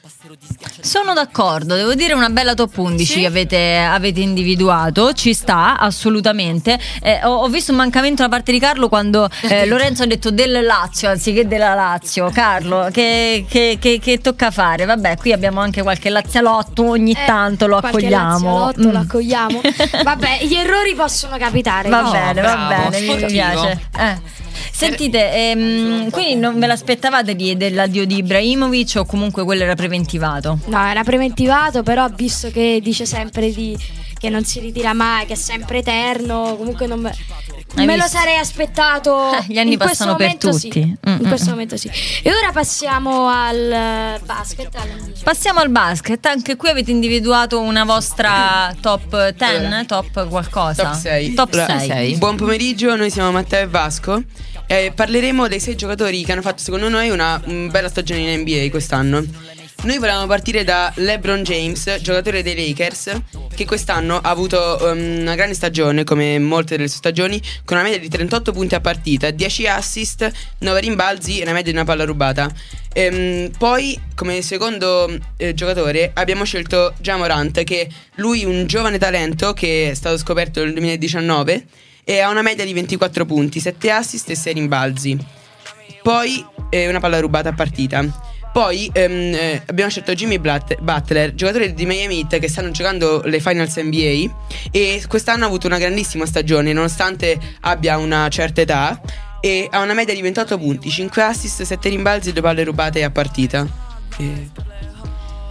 Sono d'accordo, devo dire una bella top undici Sì. che avete, avete individuato, ci sta assolutamente. Eh, ho, ho visto un mancamento da parte di Carlo quando eh, Lorenzo ha detto del Lazio anziché della Lazio. Carlo, che, che, che, che tocca fare? Vabbè, qui abbiamo anche qualche lazialotto, ogni Eh, tanto lo qualche accogliamo. lazialotto, Mm. lo accogliamo. Vabbè, gli errori possono capitare. Va no? bene, va bravo, bene, mi sportivo. piace. Eh. Sentite, ehm, quindi non ve l'aspettavate di, dell'addio di Ibrahimovic o comunque quello era preventivato? No, era preventivato, però visto che dice sempre di, che non si ritira mai, che è sempre eterno, comunque non me, Hai me lo visto? sarei aspettato. Eh, gli anni in questo passano per momento tutti. Sì. Mm, In questo mm, momento sì. E ora passiamo al eh, basket. al- Passiamo al basket, anche qui avete individuato una vostra top dieci, Allora, top qualcosa? Top sei. Top Allora, sei. Buon pomeriggio, noi siamo Matteo e Vasco. Eh, parleremo dei sei giocatori che hanno fatto secondo noi una mm, bella stagione in N B A quest'anno. Noi volevamo partire da LeBron James, giocatore dei Lakers, che quest'anno ha avuto um, una grande stagione, come molte delle sue stagioni, con una media di trentotto punti a partita, dieci assist, nove rimbalzi e una media di una palla rubata. Ehm, poi, come secondo eh, giocatore, abbiamo scelto Ja Morant, che lui è un giovane talento che è stato scoperto nel duemiladiciannove e ha una media di ventiquattro punti, sette assist e sei rimbalzi. Poi eh, una palla rubata a partita. Poi ehm, eh, abbiamo scelto Jimmy Blatt- Butler, giocatore di Miami Heat che stanno giocando le finals N B A e quest'anno ha avuto una grandissima stagione nonostante abbia una certa età, e ha una media di ventotto punti, cinque assist, sette rimbalzi e due palle rubate a partita. E...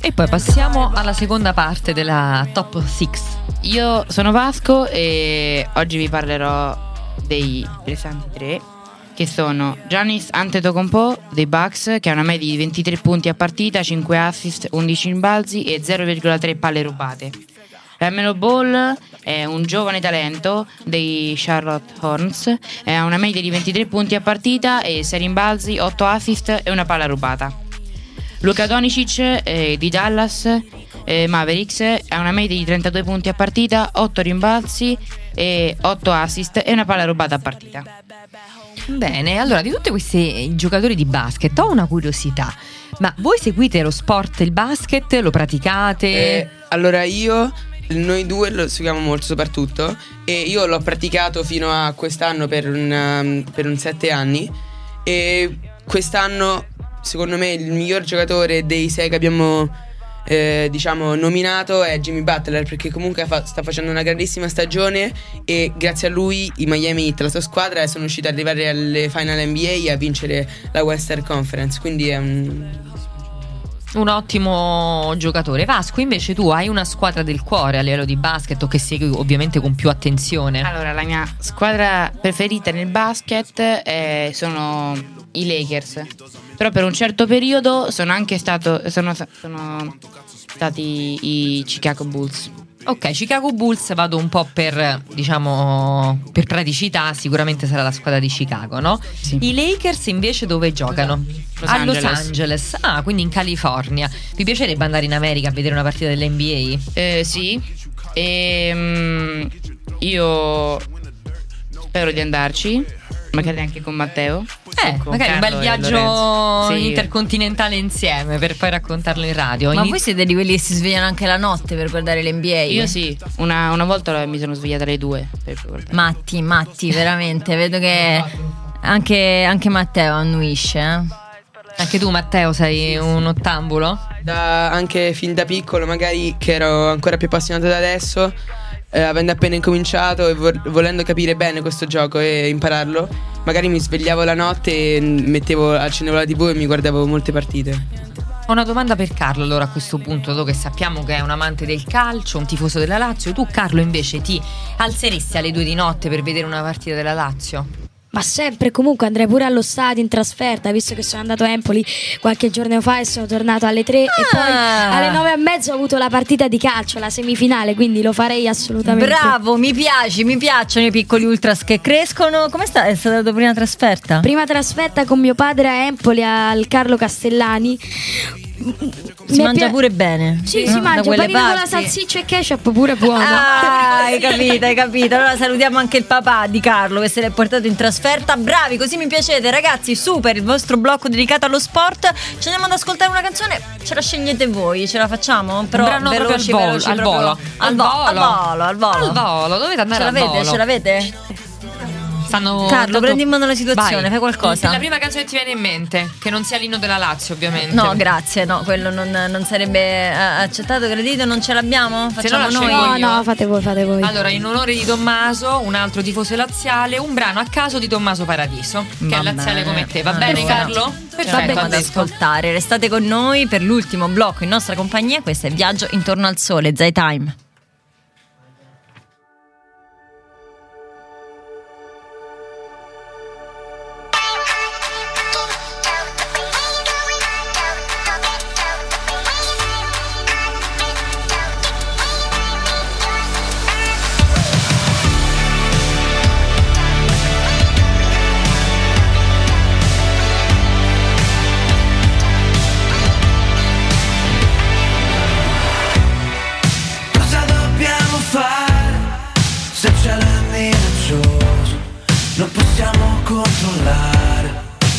E poi passiamo alla seconda parte della top sei. Io sono Vasco e oggi vi parlerò dei restanti tre, che sono Giannis Antetokounmpo dei Bucks, che ha una media di ventitré punti a partita, cinque assist, undici rimbalzi e zero virgola tre palle rubate. LaMelo Ball è un giovane talento dei Charlotte Hornets, ha una media di ventitré punti a partita e sei rimbalzi, otto assist e una palla rubata. Luka Doncic eh, di Dallas eh, Mavericks ha una media di trentadue punti a partita, otto rimbalzi e otto assist e una palla rubata a partita. Bene, allora di tutti questi giocatori di basket ho una curiosità. Ma voi seguite lo sport, il basket? Lo praticate? Eh, allora io, noi due lo seguiamo molto soprattutto, e io l'ho praticato fino a quest'anno per un, per un sette anni, e quest'anno secondo me il miglior giocatore dei sei che abbiamo eh, diciamo nominato è Jimmy Butler, perché comunque fa, sta facendo una grandissima stagione e grazie a lui i Miami Heat, la sua squadra, sono riusciti ad arrivare alle final N B A e a vincere la Western Conference, quindi è un... un ottimo giocatore. Vasco, invece tu hai una squadra del cuore a livello di basket o che segui ovviamente con più attenzione? Allora, la mia squadra preferita nel basket è, sono i Lakers, però per un certo periodo sono anche stato sono, sono stati i Chicago Bulls. Ok, Chicago Bulls vado un po' per, diciamo, per praticità, sicuramente sarà la squadra di Chicago, no? Sì. I Lakers invece dove giocano? Los a Angeles. Los Angeles. Ah, quindi in California. Vi piacerebbe andare in America a vedere una partita dell'N B A? Eh, sì. E, um, io spero di andarci, magari anche con Matteo. Eh, con magari un Carlo bel e viaggio Lorenzo. Sì. intercontinentale insieme per poi raccontarlo in radio. Ma In- voi siete di quelli che si svegliano anche la notte per guardare l'N B A? Io sì, una, una volta mi sono svegliata alle due per guardare. Matti, matti, veramente. Vedo che anche, anche Matteo annuisce, eh? Anche tu, Matteo, sei un ottambulo? Da, anche fin da piccolo, magari che ero ancora più appassionato da adesso, eh, avendo appena incominciato e vo- volendo capire bene questo gioco e impararlo, magari mi svegliavo la notte e mettevo, accendevo la tivù e mi guardavo molte partite. Ho una domanda per Carlo allora a questo punto, dopo che sappiamo che è un amante del calcio, un tifoso della Lazio. Tu, Carlo, invece ti alzeresti alle due di notte per vedere una partita della Lazio? Ma sempre, comunque andrei pure allo stadio in trasferta, visto che sono andato a Empoli qualche giorno fa e sono tornato alle tre, Ah. e poi alle nove e mezza ho avuto la partita di calcio, la semifinale, quindi lo farei assolutamente. Bravo, mi piace, mi piacciono i piccoli ultras che crescono. Come sta? È stata la tua prima trasferta? Prima trasferta con mio padre a Empoli al Carlo Castellani. Si Mi mangia pi- pure bene. Sì, No? si Da mangia, quelle panino con la parti. salsiccia e ketchup pure buono. Ah, hai capito, hai capito. Allora salutiamo anche il papà di Carlo che se l'è portato in trasferta. Bravi, così mi piacete, ragazzi. Super, il vostro blocco dedicato allo sport. Ci andiamo ad ascoltare una canzone. Ce la scegliete voi, ce la facciamo? Però Un brano proprio veloci, al volo, veloci, al proprio- volo. Al, Al vo- volo. al volo, al volo. Al volo, dovete andare Ce al l'avete? volo. Ce l'avete? Stanno Carlo, tanto- prendi in mano la situazione, Vai. fai qualcosa. La prima canzone che ti viene in mente, che non sia l'inno della Lazio, ovviamente. No, grazie, no, quello non, non sarebbe eh, accettato, credito, non ce l'abbiamo? Se Facciamo no la noi. scelgo No, io. no, fate voi, fate voi. Allora, in onore di Tommaso, un altro tifoso laziale, un brano a caso di Tommaso Paradiso, che Va è laziale bene. come te. Va bene, Allora, Carlo? Ce Perfetto, l'abbiamo ha ad detto. ascoltare. Restate con noi per l'ultimo blocco in nostra compagnia. Questo è Viaggio intorno al sole, Zai Time. Cosa dobbiamo fare se il cielo è minaccioso? Non possiamo controllare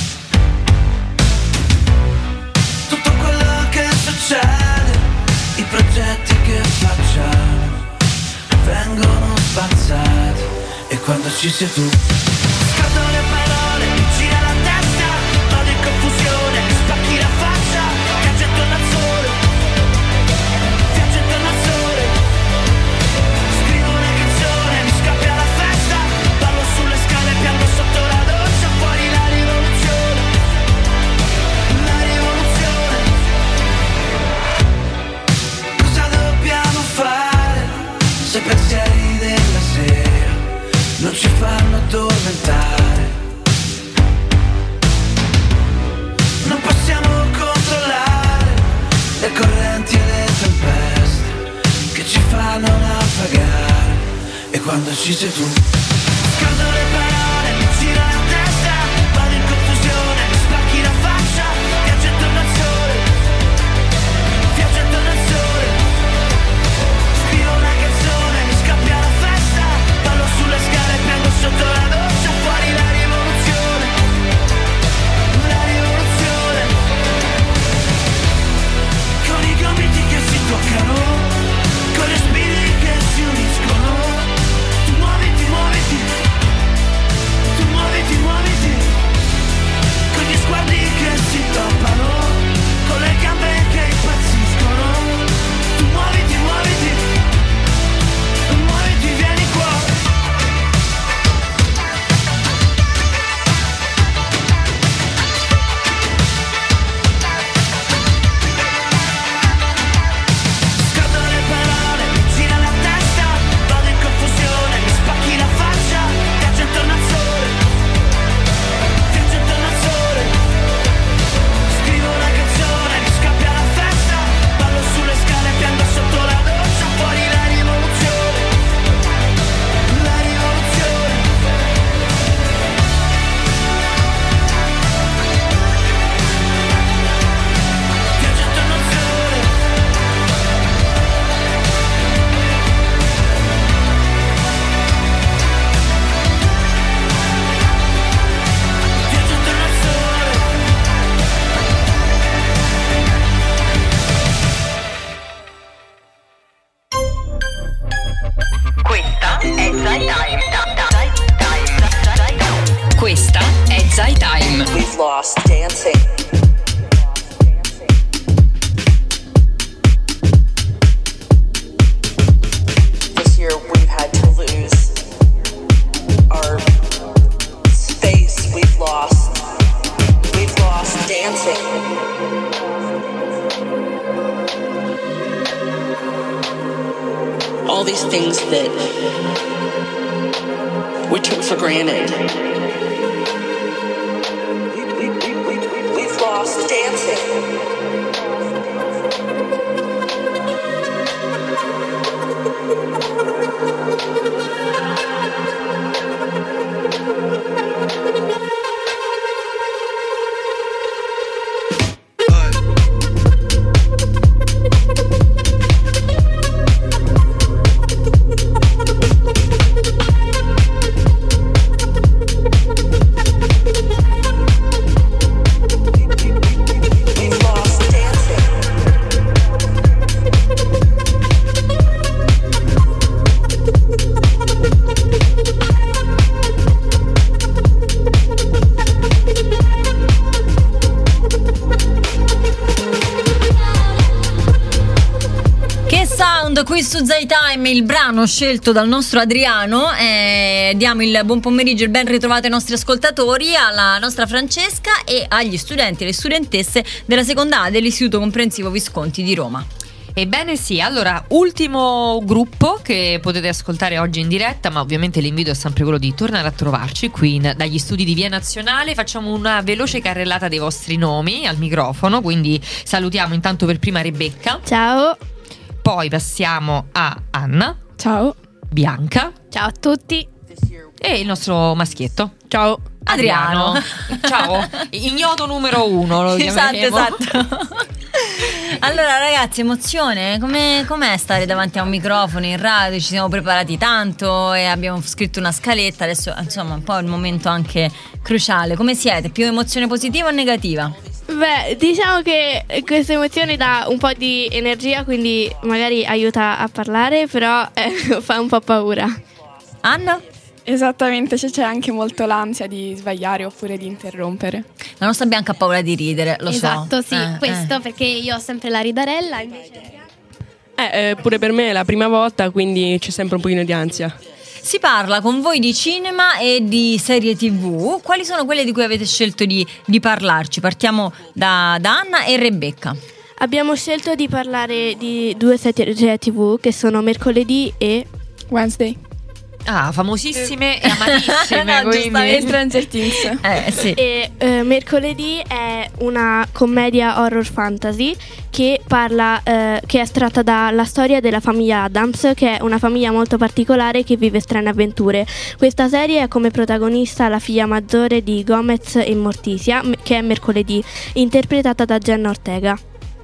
tutto quello che succede, i progetti che facciamo vengono spazzati, e quando ci sei tu scattano le parole, mi gira la testa, vado in confusione, spacchi la faccia, viaggio intorno al sole, viaggio intorno al sole, scrivo una canzone, mi scappia la festa, ballo sulle scale, piango sotto la doccia, fuori la rivoluzione, la rivoluzione. quando ci sei tu. Scordo le parole, mi gira la testa, vado in confusione, mi spacchi la faccia, viaggio attorno al sole, viaggio attorno al sole. Scrivo una canzone, mi scappia la festa, ballo sulle scale, piango sotto la doccia, fuori la rivoluzione, la rivoluzione. Con i gomiti che si toccano, con le spine che si uniscono. Tu muoviti, muoviti, tu muoviti, muoviti, con gli sguardi che si toppano, con le gambe che impazziscono. Tu muoviti, muoviti, muoviti, vieni qua. Scordo le parole, mi gira la testa, vado in confusione, mi spacchi la faccia, viaggio intorno al sole, viaggio intorno al sole. Scrivo una canzone, mi scappia la festa, ballo sulle scale, piango sotto la doccia, fuori la rivoluzione, la rivoluzione. Viaggio intorno al sole. Viaggio intorno al sole. Questa è Zai Time. Questa è Zai Time. We've lost dancing. This year we've had to lose our space. We've lost. We've lost dancing. All these things that we took for granted. We, we, we, we, we've lost dancing. Qui su Zai Time il brano scelto dal nostro Adriano, eh, diamo il buon pomeriggio, il ben ritrovato ai nostri ascoltatori, alla nostra Francesca e agli studenti e le studentesse della seconda A dell'Istituto Comprensivo Visconti di Roma. Ebbene sì, allora ultimo gruppo che potete ascoltare oggi in diretta, ma ovviamente l'invito è sempre quello di tornare a trovarci qui in, dagli studi di Via Nazionale. Facciamo una veloce carrellata dei vostri nomi al microfono, quindi salutiamo intanto per prima Rebecca. Ciao. Poi passiamo a Anna. Ciao. Bianca. Ciao a tutti. E il nostro maschietto. Ciao. Adriano. Ciao. Ignoto numero uno lo chiameremo. Esatto, esatto. Allora ragazzi, emozione, come com'è stare davanti a un microfono in radio? Ci siamo preparati tanto e abbiamo scritto una scaletta. Adesso insomma un po' il momento anche cruciale. Come siete? Più emozione positiva o negativa? Beh, diciamo che questa emozione dà un po' di energia, quindi magari aiuta a parlare, però eh, fa un po' paura. Anna? Esattamente, cioè c'è anche molto l'ansia di sbagliare oppure di interrompere. La nostra Bianca ha paura di ridere, lo esatto, so. Esatto, sì, eh, questo eh. perché io ho sempre la ridarella, invece... Eh, eh, pure per me è la prima volta, quindi c'è sempre un pochino di ansia. Si parla con voi di cinema e di serie tivù. Quali sono quelle di cui avete scelto di, di parlarci? Partiamo da, da Anna e Rebecca. Abbiamo scelto di parlare di due serie tivù che sono Mercoledì e Wednesday. Ah, famosissime e amatissime. No, quindi. Stranger Things. Eh, sì. E eh, Mercoledì è una commedia horror fantasy che parla, eh, che è tratta dalla storia della famiglia Addams, che è una famiglia molto particolare che vive strane avventure. Questa serie ha come protagonista la figlia maggiore di Gomez e Morticia, che è Mercoledì, interpretata da Jenna Ortega.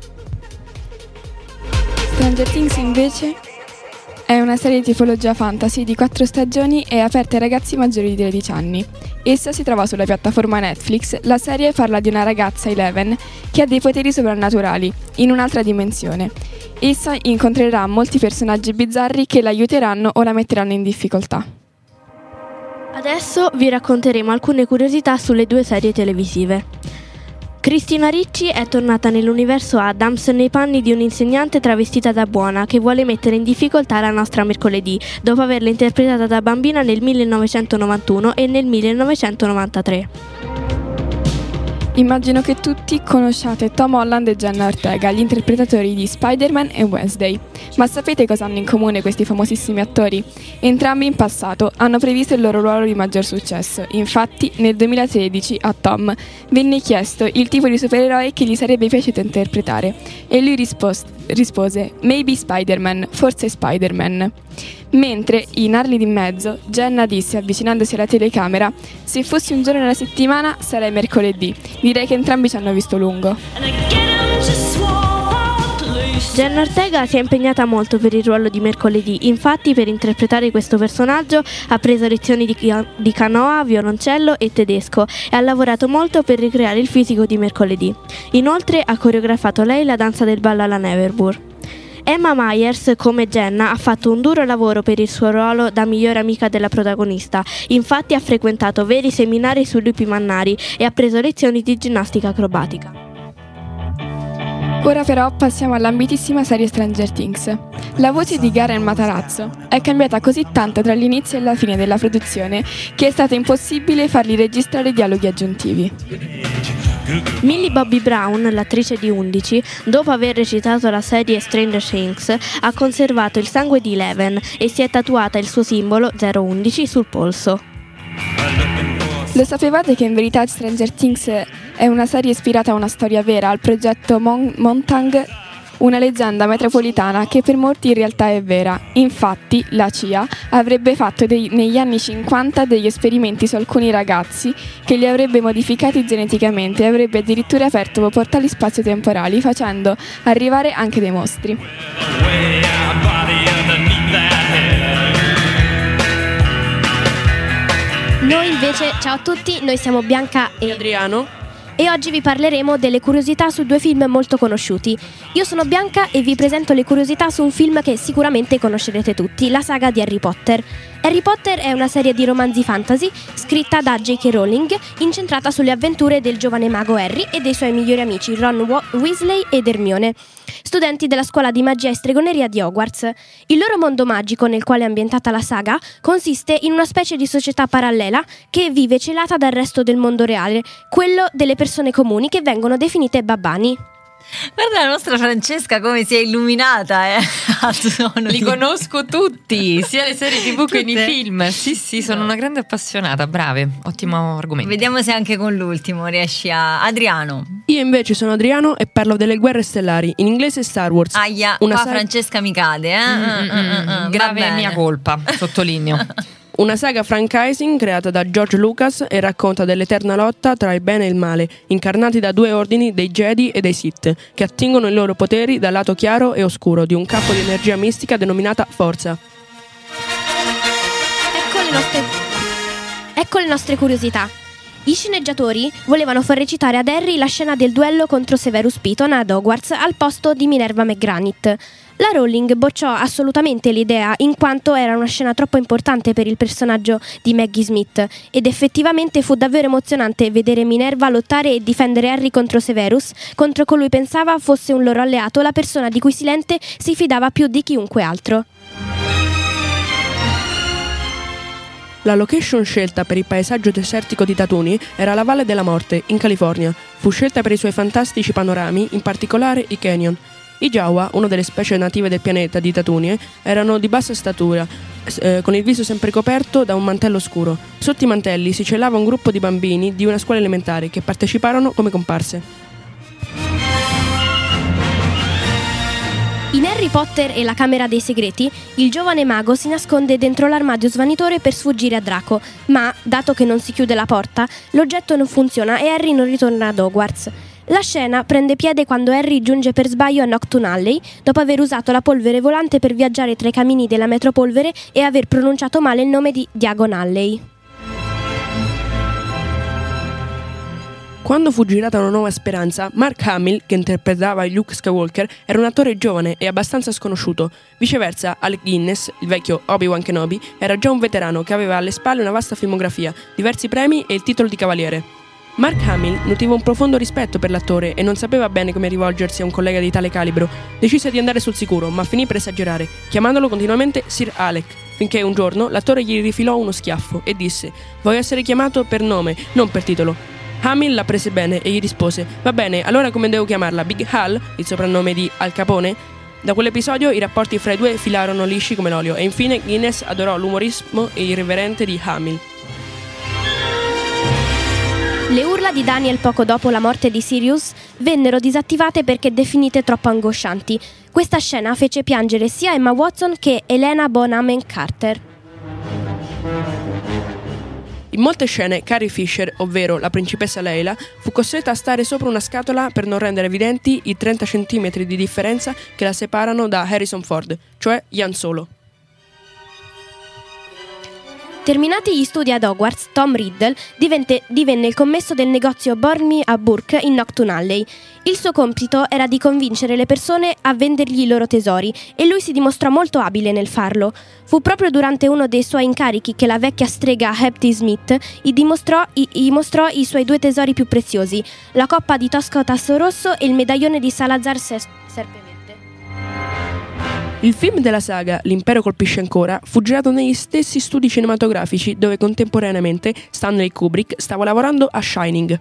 Stranger Things invece è una serie di tipologia fantasy di quattro stagioni e aperta ai ragazzi maggiori di tredici anni. Essa si trova sulla piattaforma Netflix. La serie parla di una ragazza, Eleven, che ha dei poteri soprannaturali in un'altra dimensione. Essa incontrerà molti personaggi bizzarri che la aiuteranno o la metteranno in difficoltà. Adesso vi racconteremo alcune curiosità sulle due serie televisive. Cristina Ricci è tornata nell'universo Addams nei panni di un'insegnante travestita da buona che vuole mettere in difficoltà la nostra Mercoledì, dopo averla interpretata da bambina nel millenovecentonovantuno e nel millenovecentonovantatré. Immagino che tutti conosciate Tom Holland e Jenna Ortega, gli interpretatori di Spider-Man e Wednesday. Ma sapete cosa hanno in comune questi famosissimi attori? Entrambi in passato hanno previsto il loro ruolo di maggior successo. Infatti, nel duemilatredici a Tom venne chiesto il tipo di supereroe che gli sarebbe piaciuto interpretare e lui rispos- rispose "Maybe Spider-Man, forse Spider-Man". Mentre in Harley di mezzo, Jenna disse, avvicinandosi alla telecamera: "Se fossi un giorno della settimana sarei mercoledì". Direi che entrambi ci hanno visto lungo. Jenna Ortega si è impegnata molto per il ruolo di Mercoledì, infatti per interpretare questo personaggio ha preso lezioni di, di canoa, violoncello e tedesco e ha lavorato molto per ricreare il fisico di Mercoledì. Inoltre ha coreografato lei la danza del ballo alla Nevermore. Emma Myers, come Jenna, ha fatto un duro lavoro per il suo ruolo da migliore amica della protagonista, infatti ha frequentato veri seminari sui lupi mannari e ha preso lezioni di ginnastica acrobatica. Ora però passiamo all'ambitissima serie Stranger Things. La voce di Karen Matarazzo è cambiata così tanto tra l'inizio e la fine della produzione che è stato impossibile fargli registrare dialoghi aggiuntivi. Millie Bobby Brown, l'attrice di undici, dopo aver recitato la serie Stranger Things, ha conservato il sangue di Eleven e si è tatuata il suo simbolo zero undici sul polso. Lo sapevate che in verità Stranger Things è una serie ispirata a una storia vera, al progetto Mon- Montague, una leggenda metropolitana che per molti in realtà è vera. Infatti la C I A avrebbe fatto dei, negli anni cinquanta degli esperimenti su alcuni ragazzi che li avrebbe modificati geneticamente e avrebbe addirittura aperto portali spazio-temporali facendo arrivare anche dei mostri. Noi invece, ciao a tutti, noi siamo Bianca e Adriano e oggi vi parleremo delle curiosità su due film molto conosciuti. Io sono Bianca e vi presento le curiosità su un film che sicuramente conoscerete tutti, la saga di Harry Potter. Harry Potter è una serie di romanzi fantasy scritta da J K Rowling, incentrata sulle avventure del giovane mago Harry e dei suoi migliori amici Ron Weasley ed Hermione, studenti della scuola di magia e stregoneria di Hogwarts. Il loro mondo magico, nel quale è ambientata la saga, consiste in una specie di società parallela che vive celata dal resto del mondo reale, quello delle persone comuni che vengono definite babbani. Guarda la nostra Francesca come si è illuminata, eh. Li conosco tutti, sia le serie tivù che i film. Sì, sì, sono una grande appassionata, brave, ottimo argomento. Vediamo se anche con l'ultimo riesci a... Adriano. Io invece sono Adriano e parlo delle guerre stellari, in inglese Star Wars. Aia, una qua saga... Francesca mi cade, eh? Mm, mm, mm, mm, grave mia colpa, sottolineo. Una saga franchising creata da George Lucas e racconta dell'eterna lotta tra il bene e il male, incarnati da due ordini dei Jedi e dei Sith, che attingono i loro poteri dal lato chiaro e oscuro di un campo di energia mistica denominata Forza. Ecco le nostre, ecco le nostre curiosità. I sceneggiatori volevano far recitare ad Harry la scena del duello contro Severus Piton ad Hogwarts al posto di Minerva McGranit. La Rowling bocciò assolutamente l'idea in quanto era una scena troppo importante per il personaggio di Maggie Smith ed effettivamente fu davvero emozionante vedere Minerva lottare e difendere Harry contro Severus, contro colui pensava fosse un loro alleato, la persona di cui Silente si fidava più di chiunque altro. La location scelta per il paesaggio desertico di Tatooine era la Valle della Morte, in California. Fu scelta per i suoi fantastici panorami, in particolare i canyon. I Jawa, una delle specie native del pianeta di Tatunie, erano di bassa statura, eh, con il viso sempre coperto da un mantello scuro. Sotto i mantelli si celava un gruppo di bambini di una scuola elementare che parteciparono come comparse. In Harry Potter e la Camera dei Segreti, il giovane mago si nasconde dentro l'armadio svanitore per sfuggire a Draco, ma, dato che non si chiude la porta, l'oggetto non funziona e Harry non ritorna ad Hogwarts. La scena prende piede quando Harry giunge per sbaglio a Nocturne Alley, dopo aver usato la polvere volante per viaggiare tra i camini della metropolvere e aver pronunciato male il nome di Diagon Alley. Quando fu girata Una nuova speranza, Mark Hamill, che interpretava Luke Skywalker, era un attore giovane e abbastanza sconosciuto. Viceversa, Alec Guinness, il vecchio Obi-Wan Kenobi, era già un veterano che aveva alle spalle una vasta filmografia, diversi premi e il titolo di cavaliere. Mark Hamill nutriva un profondo rispetto per l'attore e non sapeva bene come rivolgersi a un collega di tale calibro. Decise di andare sul sicuro, ma finì per esagerare, chiamandolo continuamente Sir Alec, finché un giorno l'attore gli rifilò uno schiaffo e disse: «Voglio essere chiamato per nome, non per titolo». Hamill la prese bene e gli rispose: «Va bene, allora come devo chiamarla? Big Hal, il soprannome di Al Capone?» Da quell'episodio i rapporti fra i due filarono lisci come l'olio e infine Guinness adorò l'umorismo irriverente di Hamill. Le urla di Daniel poco dopo la morte di Sirius vennero disattivate perché definite troppo angoscianti. Questa scena fece piangere sia Emma Watson che Helena Bonham Carter. In molte scene Carrie Fisher, ovvero la principessa Leila, fu costretta a stare sopra una scatola per non rendere evidenti i trenta centimetri di differenza che la separano da Harrison Ford, cioè Han Solo. Terminati gli studi ad Hogwarts, Tom Riddle divenne, divenne il commesso del negozio Bormi a Burke in Nocturne Alley. Il suo compito era di convincere le persone a vendergli i loro tesori e lui si dimostrò molto abile nel farlo. Fu proprio durante uno dei suoi incarichi che la vecchia strega Hepty Smith gli, dimostrò, gli, gli mostrò i suoi due tesori più preziosi, la coppa di Tosco Tasso Rosso e il medaglione di Salazar Ses- Serpeverde. Il film della saga L'impero colpisce ancora fu girato negli stessi studi cinematografici dove contemporaneamente Stanley Kubrick stava lavorando a Shining.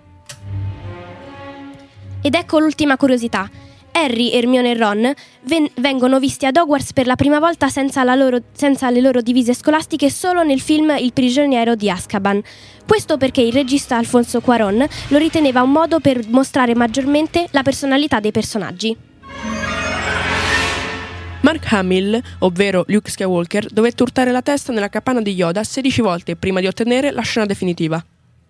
Ed ecco l'ultima curiosità. Harry, Hermione e Ron ven- vengono visti ad Hogwarts per la prima volta senza, la loro, senza le loro divise scolastiche solo nel film Il prigioniero di Azkaban. Questo perché il regista Alfonso Cuarón lo riteneva un modo per mostrare maggiormente la personalità dei personaggi. Mark Hamill, ovvero Luke Skywalker, dovette urtare la testa nella capanna di Yoda sedici volte prima di ottenere la scena definitiva.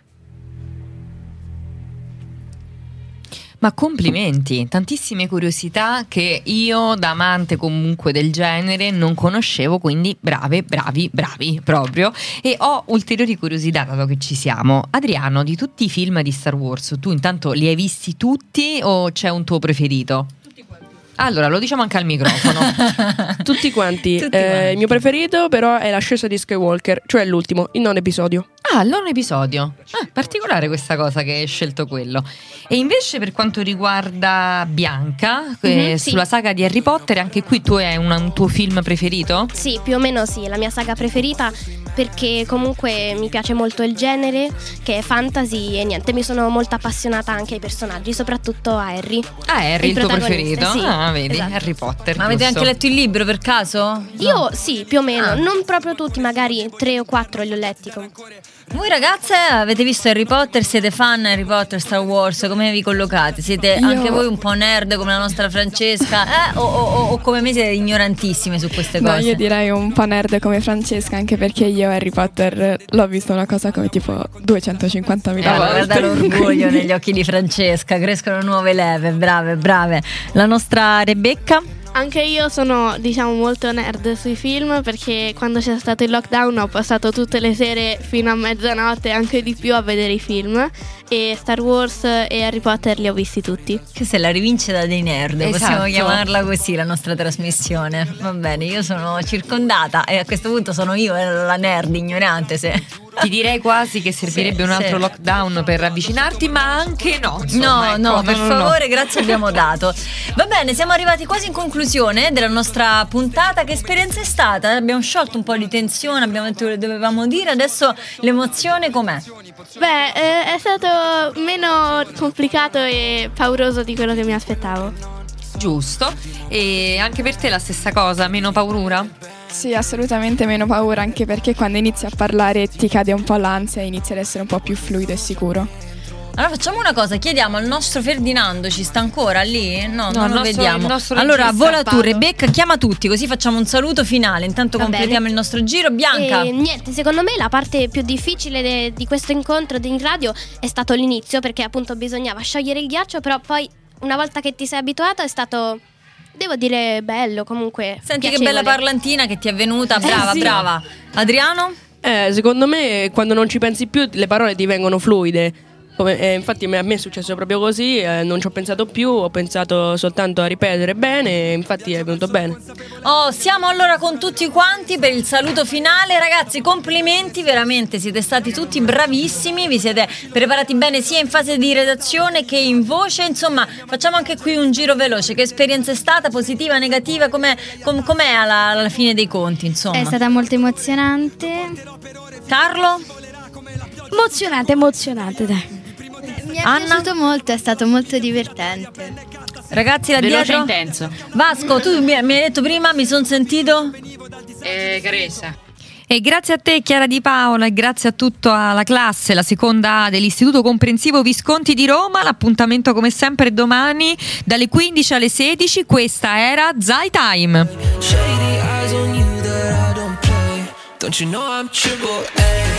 Ma complimenti, tantissime curiosità che io da amante comunque del genere non conoscevo, quindi brave, bravi, bravi proprio. E ho ulteriori curiosità dato che ci siamo. Adriano, di tutti i film di Star Wars, tu intanto li hai visti tutti o c'è un tuo preferito? Allora, lo diciamo anche al microfono. Tutti quanti. Tutti eh, quanti. Il mio preferito però è l'ascesa di Skywalker, cioè l'ultimo, il nono episodio. Ah, il nono episodio. Ah, particolare questa cosa che hai scelto quello. E invece per quanto riguarda Bianca, Mm-hmm, eh, sì. sulla saga di Harry Potter, anche qui tu hai un, un tuo film preferito? Sì, più o meno sì, è la mia saga preferita perché comunque mi piace molto il genere, che è fantasy e niente, mi sono molto appassionata anche ai personaggi, soprattutto a Harry. Ah, Harry il, tuo protagonista, preferito? sì, Ah, vedi, esatto. Harry Potter. Ma avete giusto. anche letto il libro per caso? Io sì, più o meno, Ah. non proprio tutti, magari tre o quattro li ho letti comunque. Voi ragazze avete visto Harry Potter? Siete fan Harry Potter, Star Wars? Come vi collocate? Siete Io- anche voi un po' nerd come la nostra Francesca? Eh? O, o- o come me siete ignorantissime su queste No, cose? io direi un po' nerd come Francesca, anche perché io Harry Potter l'ho visto una cosa come tipo duecentocinquantamila Eh, volte. guarda l'orgoglio negli occhi di Francesca, crescono nuove leve, brave, brave. La nostra Rebecca? Anche io sono, diciamo, molto nerd sui film perché quando c'è stato il lockdown ho passato tutte le sere fino a mezzanotte e anche di più a vedere i film e Star Wars e Harry Potter li ho visti tutti. Questa è la rivincita dei nerd, possiamo Esatto. chiamarla così la nostra trasmissione. Va bene, io sono circondata e a questo punto sono io la nerd ignorante se... Ti direi quasi che servirebbe Sì, un altro sì. lockdown per avvicinarti, ma anche no. insomma, No, ecco, no, per no, no. favore, grazie abbiamo dato. Va bene, siamo arrivati quasi in conclusione della nostra puntata. Che esperienza è stata? Abbiamo sciolto un po' di tensione, abbiamo detto che dovevamo dire, adesso l'emozione com'è? Beh, eh, è stato meno complicato e pauroso di quello che mi aspettavo. Giusto. E anche per te la stessa cosa, meno paura? Sì, assolutamente meno paura, anche perché quando inizi a parlare ti cade un po' l'ansia e inizi ad essere un po' più fluido e sicuro. Allora facciamo una cosa, chiediamo al nostro Ferdinando, ci sta ancora lì? No, No, non il lo nostro- vediamo. il nostro Allora regista, vola tu, Paolo. Rebecca, chiama tutti, così facciamo un saluto finale. Intanto Va completiamo bene. il nostro giro. Bianca. E niente, secondo me la parte più difficile de- di questo incontro in radio è stato l'inizio, perché appunto bisognava sciogliere il ghiaccio, però poi una volta che ti sei abituato è stato, devo dire, bello comunque. Senti che piacevole. bella parlantina che ti è venuta, brava, Eh, sì. brava. Adriano? Eh, secondo me quando non ci pensi più le parole divengono fluide. Come, eh, infatti a me a me è successo proprio così, eh, non ci ho pensato più, ho pensato soltanto a ripetere bene e infatti è venuto bene. Oh, siamo allora con tutti quanti per il saluto finale. Ragazzi, complimenti, veramente siete stati tutti bravissimi, vi siete preparati bene sia in fase di redazione che in voce. Insomma, facciamo anche qui un giro veloce. Che esperienza è stata? Positiva, negativa? Com'è, com- com'è alla, alla fine dei conti, insomma? È stata molto emozionante. Carlo? Emozionante, emozionante, dai. Mi è Anna? piaciuto molto, è stato molto divertente. Ragazzi, là Veloce e dietro? intenso. Vasco, tu mi, mi hai detto prima, mi sono sentito? Eh, Caressa. E grazie a te Chiara Di Paola e grazie a tutta la classe, la seconda A dell'Istituto Comprensivo Visconti di Roma. L'appuntamento come sempre è domani dalle quindici alle sedici. Questa era Zai Time. Shady eyes on you that I don't play. Don't you know I'm triple A?